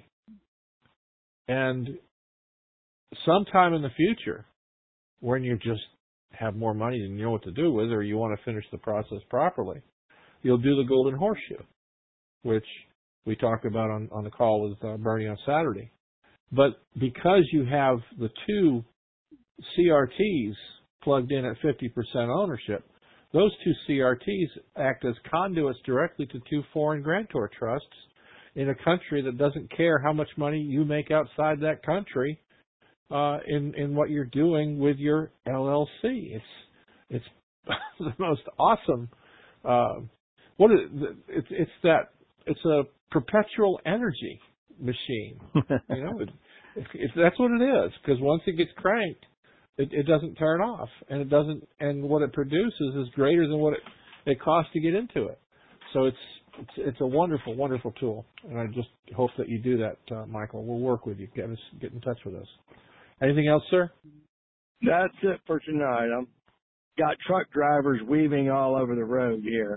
and sometime in the future, when you just have more money than you know what to do with, or you want to finish the process properly, you'll do the golden horseshoe, which we talked about on, on the call with uh, Bernie on Saturday. But because you have the two C R Ts plugged in at fifty percent ownership, those two C R Ts act as conduits directly to two foreign grantor trusts in a country that doesn't care how much money you make outside that country. uh, in in what you're doing with your L L C. It's it's the most awesome. Uh, what is it's it's that it's a perpetual energy machine. You know, it, it, it's that's what it is. Because once it gets cranked, it, it doesn't turn off, and it doesn't. And what it produces is greater than what it it costs to get into it. So it's it's it's a wonderful, wonderful tool, and I just hope that you do that, uh, Michael. We'll work with you. Get us get in touch with us. Anything else, sir? That's it for tonight. I'm got truck drivers weaving all over the road here.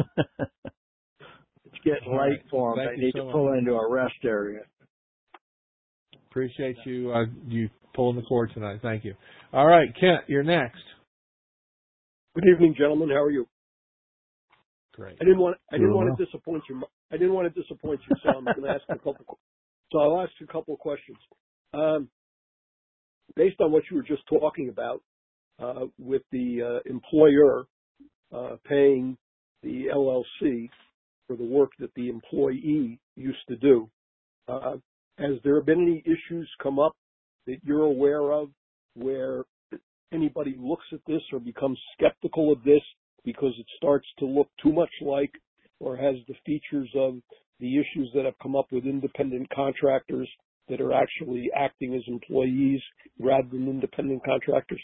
It's getting All late right. for them. Thank They you need so to much. pull into a rest area. Appreciate you uh, you pulling the cord tonight. Thank you. All right, Kent, you're next. Good evening, gentlemen. How are you? Great. I didn't want I didn't Doing want well. to disappoint you. I didn't want to disappoint you, so I'm going to ask a couple. So I'll ask you a couple of questions. Um, based on what you were just talking about, uh, with the uh, employer uh, paying the L L C for the work that the employee used to do, uh, has there been any issues come up that you're aware of where anybody looks at this or becomes skeptical of this because it starts to look too much like or has the features of the issues that have come up with independent contractors that are actually acting as employees rather than independent contractors?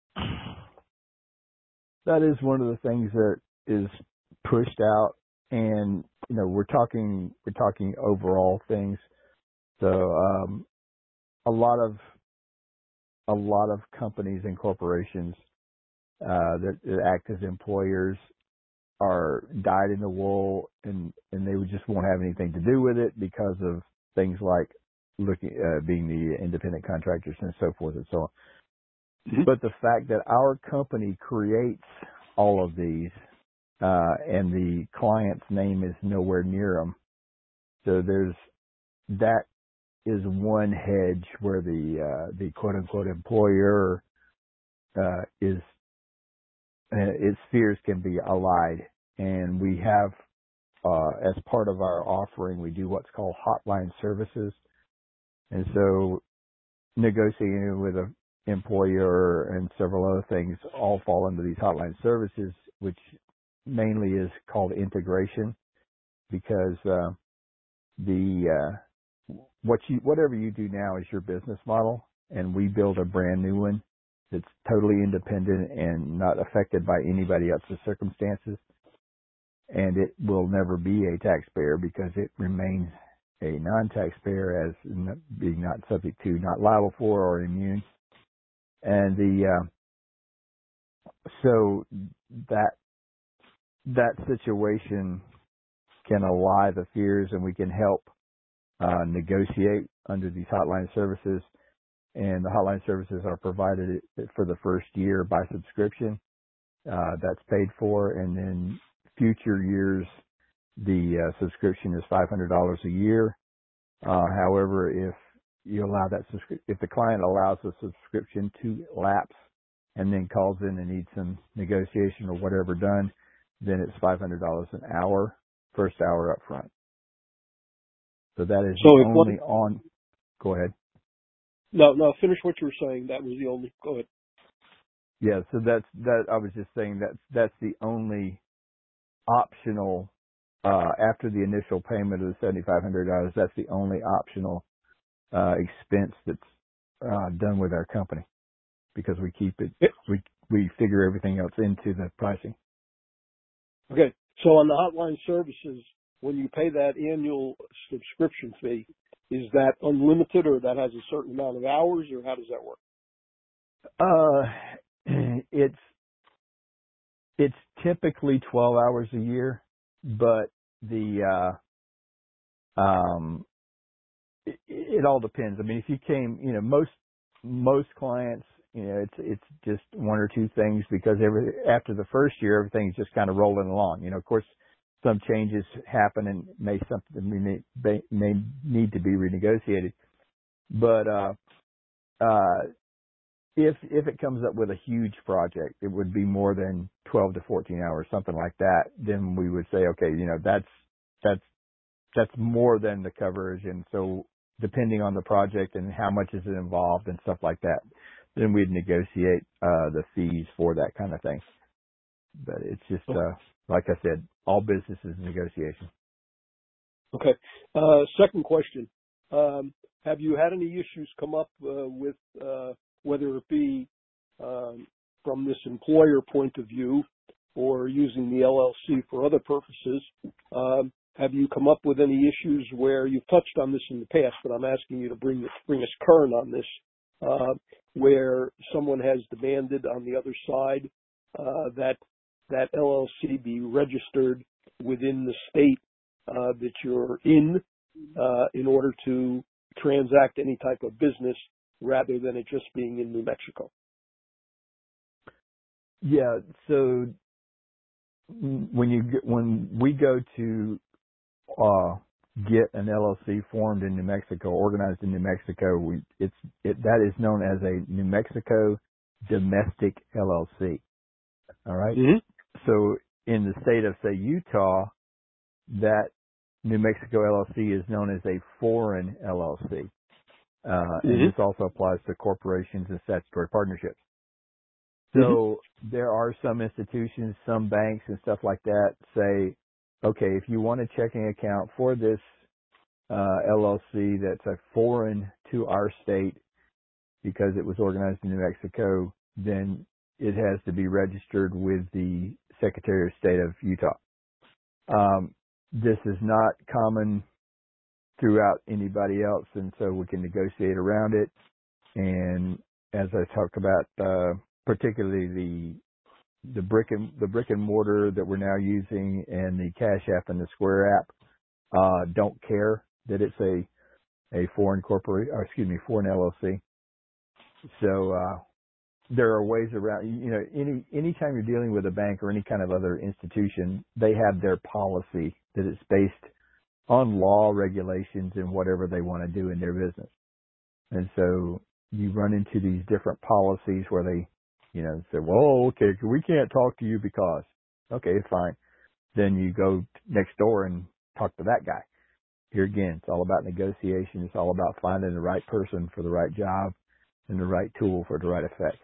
That is one of the things that is pushed out, and you know we're talking we're talking overall things. So um, a lot of a lot of companies and corporations uh, that, that act as employers are dyed in the wool, and and they would just won't have anything to do with it because of things like looking uh, being the independent contractors and so forth and so on. But the fact that our company creates all of these, uh, and the client's name is nowhere near them, so there's that is one hedge where the uh, the quote unquote employer uh, is uh, its fears can be allied, and we have uh, as part of our offering we do what's called hotline services, and so negotiating with a employer and several other things all fall under these hotline services, which mainly is called integration, because uh, the uh, what you whatever you do now is your business model, and we build a brand new one that's totally independent and not affected by anybody else's circumstances, and it will never be a taxpayer because it remains a non-taxpayer as n- being not subject to, not liable for, or immune. And the uh, so that that situation can allay the fears, and we can help uh, negotiate under these hotline services. And the hotline services are provided for the first year by subscription. Uh, that's paid for, and then future years the uh, subscription is five hundred dollars a year. Uh, however, if you allow that subscri- if the client allows the subscription to lapse and then calls in and needs some negotiation or whatever done, then it's five hundred dollars an hour, first hour up front. So that is So the if one, only on. Go ahead. no, no, finish what you were saying. That was the only. Go ahead. Yeah, so that's that. I was just saying that that's the only optional uh, after the initial payment of the seventy-five hundred dollars. That's the only optional uh, expense that's uh, done with our company, because we keep it. We we figure everything else into the pricing. Okay. So on the hotline services, when you pay that annual subscription fee, is that unlimited, or that has a certain amount of hours, or how does that work? Uh, it's it's typically twelve hours a year, but the uh, um, it, it all depends. I mean, if you came, you know, most most clients, you know, it's it's just one or two things, because every after the first year, everything's just kind of rolling along. You know, of course, some changes happen and may something may, may need to be renegotiated, but uh, uh, if if it comes up with a huge project, it would be more than twelve to fourteen hours, something like that. Then we would say, okay, you know, that's that's that's more than the coverage, and so depending on the project and how much is it involved and stuff like that. Then we'd negotiate uh, the fees for that kind of thing. But it's just, uh, like I said, all business is negotiation. Okay. Uh, second question. Um, have you had any issues come up uh, with uh, whether it be um, from this employer point of view or using the L L C for other purposes? Um, have you come up with any issues where you've touched on this in the past, but I'm asking you to bring, bring us current on this, uh, where someone has demanded on the other side uh, that that L L C be registered within the state uh, that you're in uh, in order to transact any type of business rather than it just being in New Mexico? Yeah. So when you get, when we go to uh, get an L L C formed in New Mexico, organized in New Mexico, we it's it, that is known as a New Mexico domestic L L C. All right. Mm-hmm. So in the state of, say, Utah, that New Mexico L L C is known as a foreign L L C. Uh, mm-hmm. And this also applies to corporations and statutory partnerships. So mm-hmm. there are some institutions, some banks and stuff like that say, okay, if you want a checking account for this uh, L L C that's a foreign to our state because it was organized in New Mexico, then it has to be registered with the Secretary of State of Utah. Um, this is not common throughout anybody else, and so we can negotiate around it. And as I talked about, uh, particularly the the brick and the brick and mortar that we're now using, and the Cash App and the Square app, uh, don't care that it's a a foreign corporate, or excuse me, foreign L L C. So uh, there are ways around. You know, any anytime you're dealing with a bank or any kind of other institution, they have their policy that it's based on law, regulations, and whatever they want to do in their business. And so you run into these different policies where they, you know, say, well, okay, we can't talk to you because, okay, fine. Then you go next door and talk to that guy. Here again, it's all about negotiation. It's all about finding the right person for the right job and the right tool for the right effect.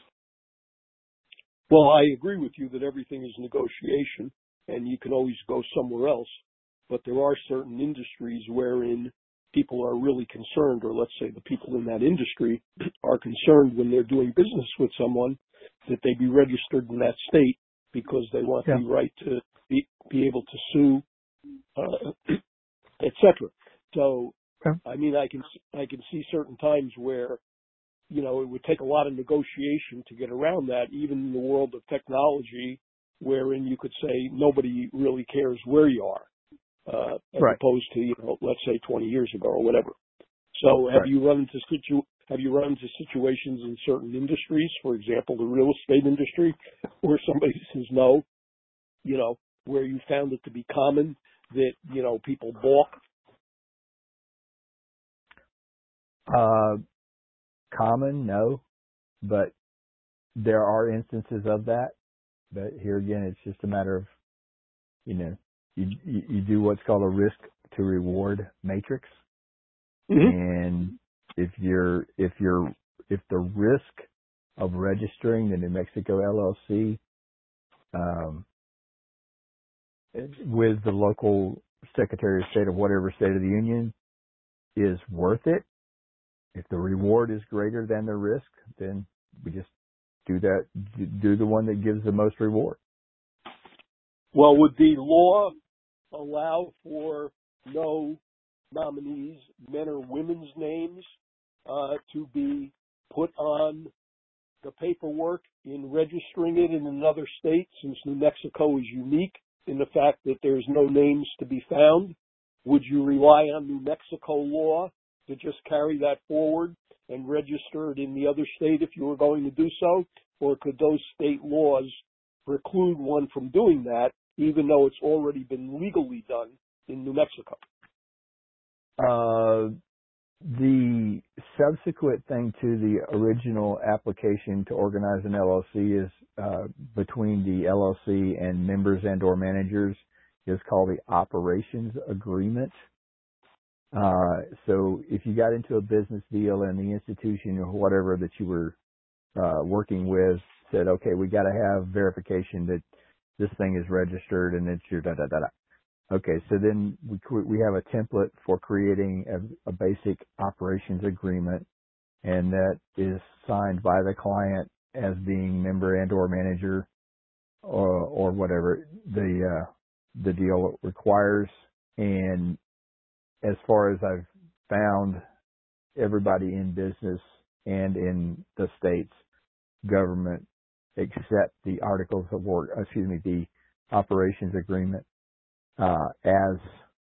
Well, I agree with you that everything is negotiation and you can always go somewhere else. But there are certain industries wherein people are really concerned, or let's say the people in that industry are concerned when they're doing business with someone that they be registered in that state because they want yeah. the right to be, be able to sue, uh, et cetera. So, okay. I mean, I can I can see certain times where, you know, it would take a lot of negotiation to get around that, even in the world of technology, wherein you could say nobody really cares where you are. Uh, as right. opposed to, you know, let's say twenty years ago or whatever. So have right. you run into situ have you run into situations in certain industries, for example, the real estate industry, where somebody says no, you know, where you found it to be common that, you know, people balk? Uh, common, no, but there are instances of that. But here again, it's just a matter of, you know, You, you, you do what's called a risk to reward matrix. Mm-hmm. And if you're, if you're, if the risk of registering the New Mexico L L C, um, with the local Secretary of State of whatever state of the union is worth it, if the reward is greater than the risk, then we just do that, do the one that gives the most reward. Well, would the law allow for no nominees, men or women's names, uh, to be put on the paperwork in registering it in another state, since New Mexico is unique in the fact that there's no names to be found? Would you rely on New Mexico law to just carry that forward and register it in the other state if you were going to do so? Or could those state laws preclude one from doing that, even though it's already been legally done in New Mexico? Uh, the subsequent thing to the original application to organize an L L C is uh, between the L L C and members and or managers is called the operations agreement. Uh, so if you got into a business deal and the institution or whatever that you were uh, working with said, okay, we got to have verification that this thing is registered and it's your da da da da. Okay, so then we we have a template for creating a, a basic operations agreement, and that is signed by the client as being member and or manager or or whatever the uh, the deal requires. And as far as I've found, everybody in business and in the state's government accept the articles of work, excuse me, the operations agreement uh, as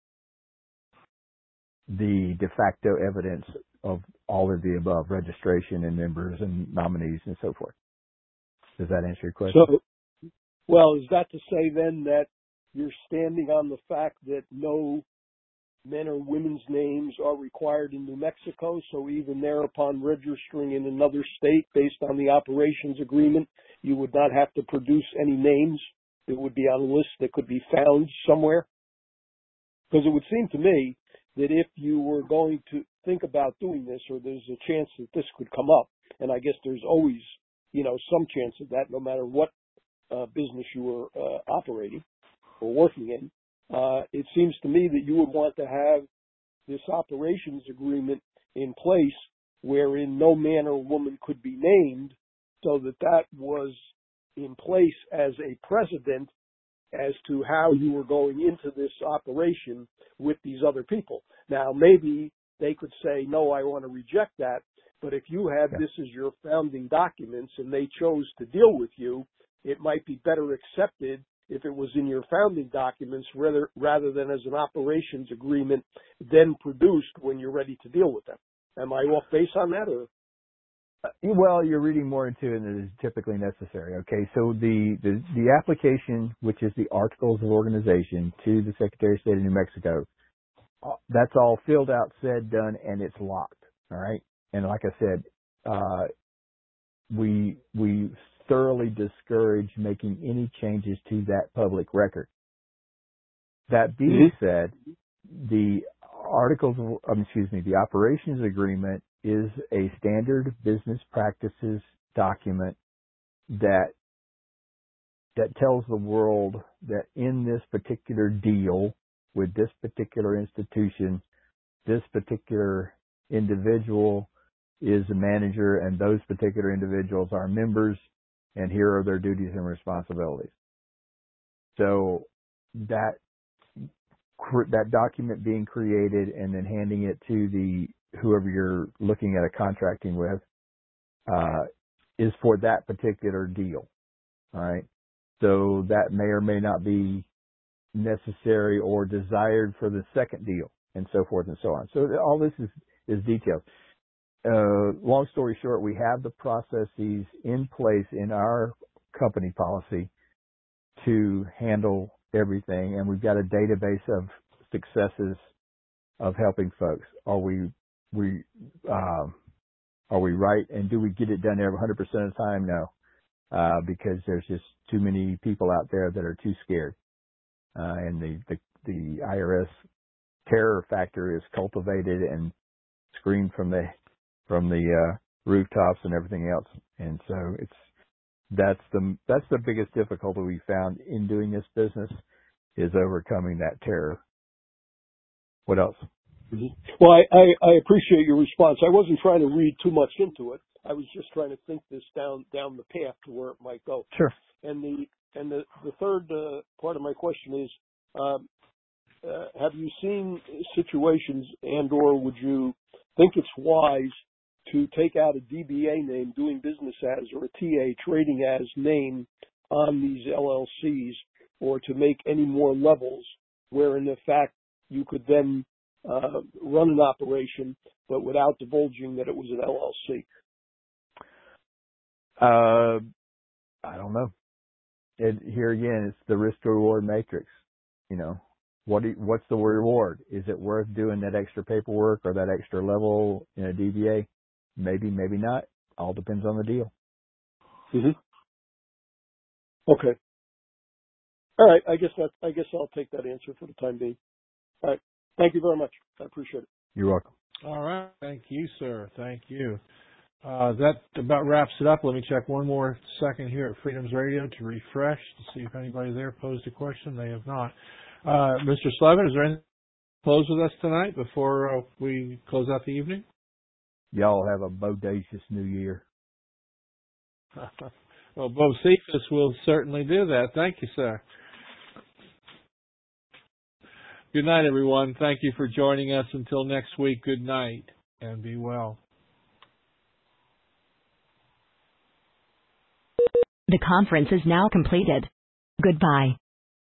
the de facto evidence of all of the above, registration and members and nominees and so forth. Does that answer your question? So, well, is that to say then that you're standing on the fact that no men or women's names are required in New Mexico, so even there upon registering in another state based on the operations agreement, you would not have to produce any names? It would be on a list that could be found somewhere? Because it would seem to me that if you were going to think about doing this, or there's a chance that this could come up, and I guess there's always, you know, some chance of that no matter what uh, business you were uh, operating or working in, uh, it seems to me that you would want to have this operations agreement in place wherein no man or woman could be named, so that that was in place as a precedent as to how you were going into this operation with these other people. Now, maybe they could say, no, I want to reject that. But if you had Yeah. this as your founding documents and they chose to deal with you, it might be better accepted if it was in your founding documents rather, rather than as an operations agreement then produced when you're ready to deal with them. Am I off base on that? Or? Uh, Well, you're reading more into it than is typically necessary. Okay, so the, the, the application, which is the Articles of Organization to the Secretary of State of New Mexico, uh, that's all filled out, said, done, and it's locked. All right, and like I said, uh, we we thoroughly discourage making any changes to that public record. That being Mm-hmm. said, the Articles of, um, excuse me, the Operations Agreement is a standard business practices document that that tells the world that in this particular deal with this particular institution, this particular individual is a manager and those particular individuals are members, and here are their duties and responsibilities. So that that document being created and then handing it to the whoever you're looking at a contracting with uh, is for that particular deal. All right. So that may or may not be necessary or desired for the second deal, and so forth and so on. So all this is is detailed. Uh, long story short, we have the processes in place in our company policy to handle everything, and we've got a database of successes of helping folks. Are we we um, are we right, and do we get it done every one hundred percent of the time? No, uh, because there's just too many people out there that are too scared, uh, and the, the the I R S terror factor is cultivated and screamed from the from the uh, rooftops and everything else, and so it's that's the that's the biggest difficulty we found in doing this business is overcoming that terror. What else? Mm-hmm. Well, I, I, I appreciate your response. I wasn't trying to read too much into it. I was just trying to think this down down the path to where it might go. Sure. And the and the the third uh, part of my question is, um, uh, have you seen situations and or would you think it's wise to take out a D B A name, doing business as, or a T A, trading as name on these L L Cs, or to make any more levels where in fact you could then uh, run an operation but without divulging that it was an L L C? Uh, I don't know. It, here again, it's the risk to reward matrix. You know, what do, what's the reward? Is it worth doing that extra paperwork or that extra level in a D B A? Maybe, maybe not. All depends on the deal. Mm-hmm. Okay. All right. I guess that I guess I'll take that answer for the time being. All right. Thank you very much. I appreciate it. You're welcome. All right. Thank you, sir. Thank you. Uh, that about wraps it up. Let me check one more second here at Freedoms Radio to refresh to see if anybody there posed a question. They have not. Uh, Mister Slevin, is there anything to close with us tonight before uh, we close out the evening? Y'all have a bodacious new year. Well, Bo Cephas will certainly do that. Thank you, sir. Good night, everyone. Thank you for joining us. Until next week, good night and be well. The conference is now completed. Goodbye.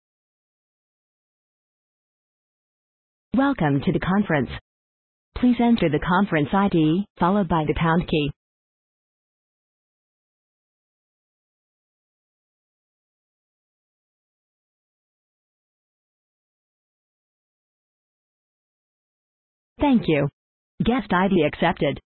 Welcome to the conference. Please enter the conference I D, followed by the pound key. Thank you. Guest I D accepted.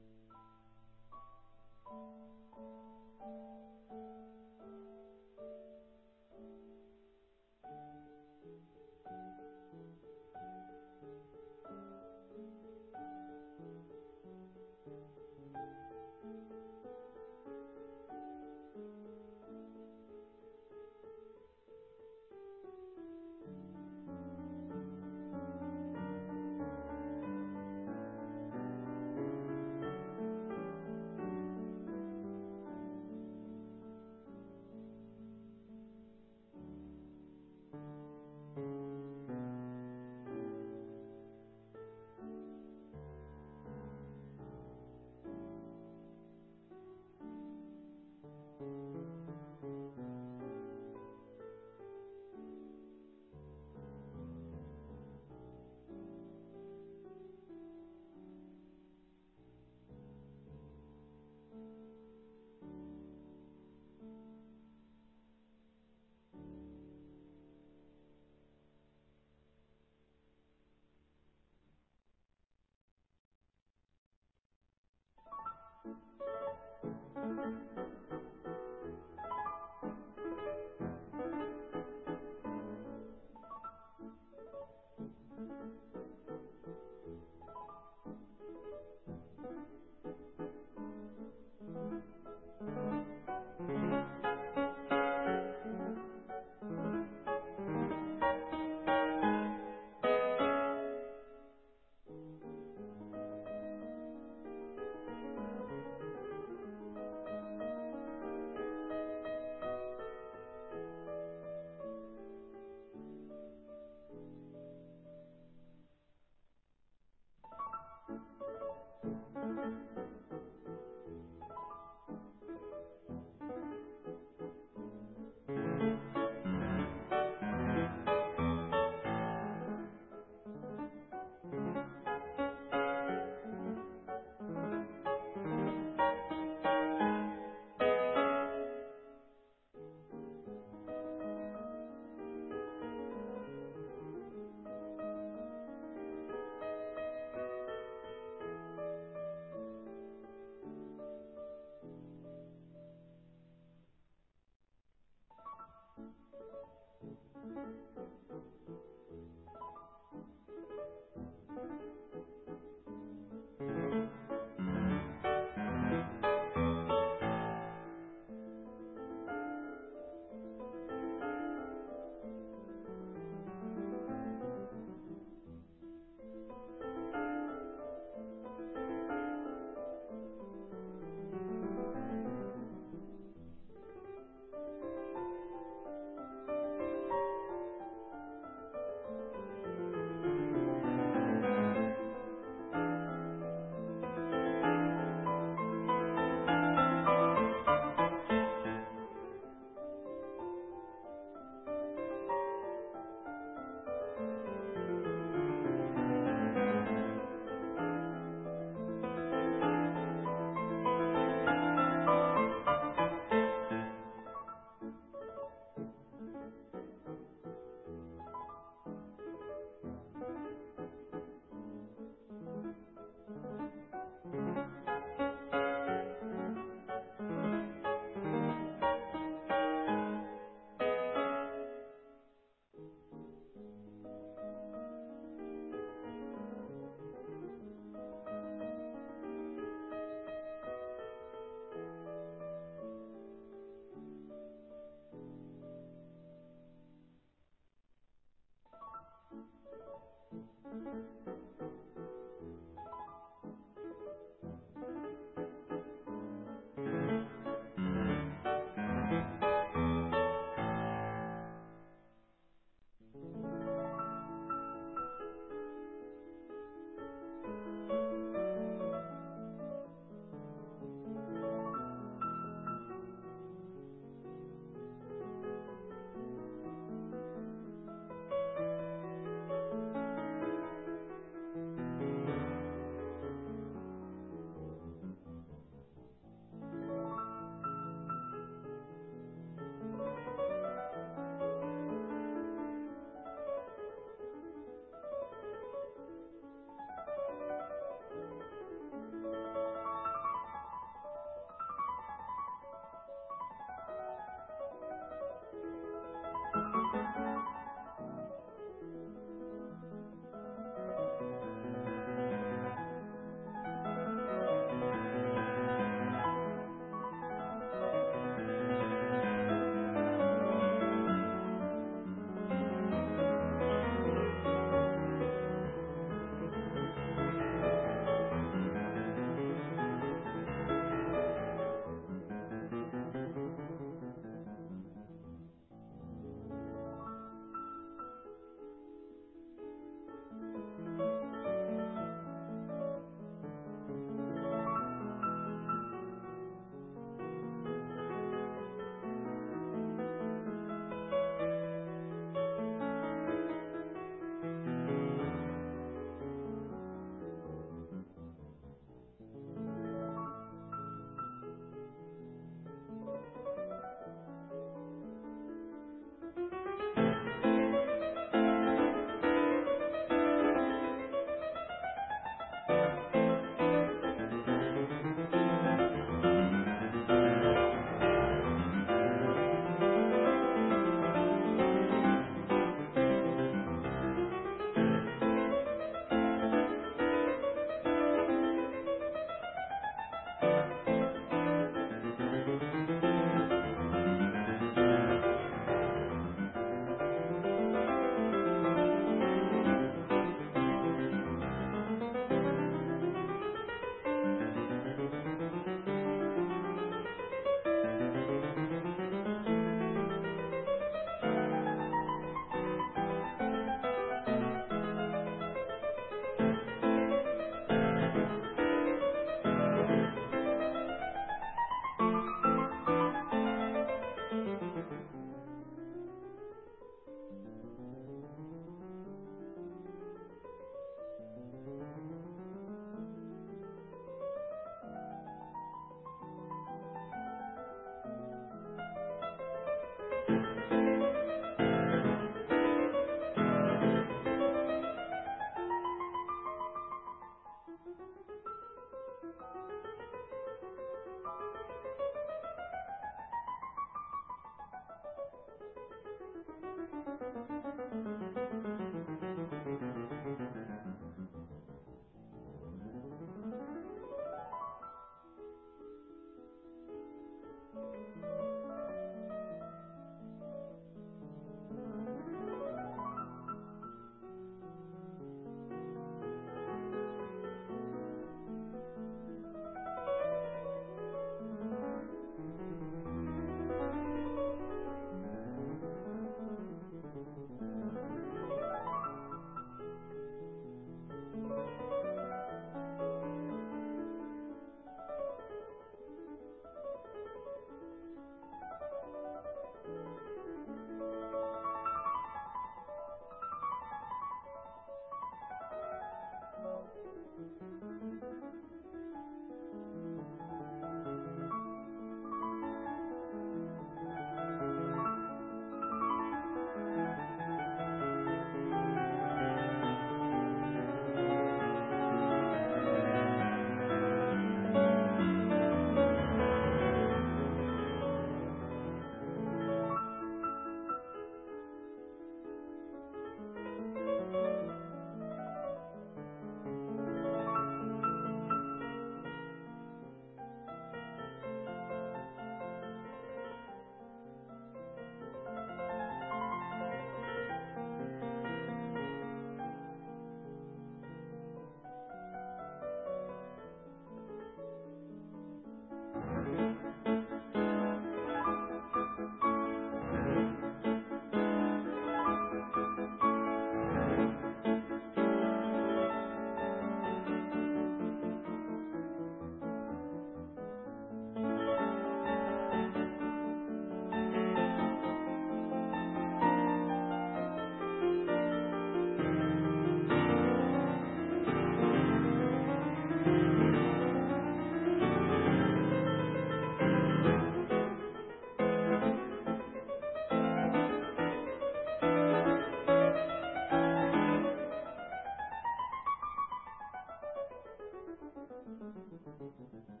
Thank you.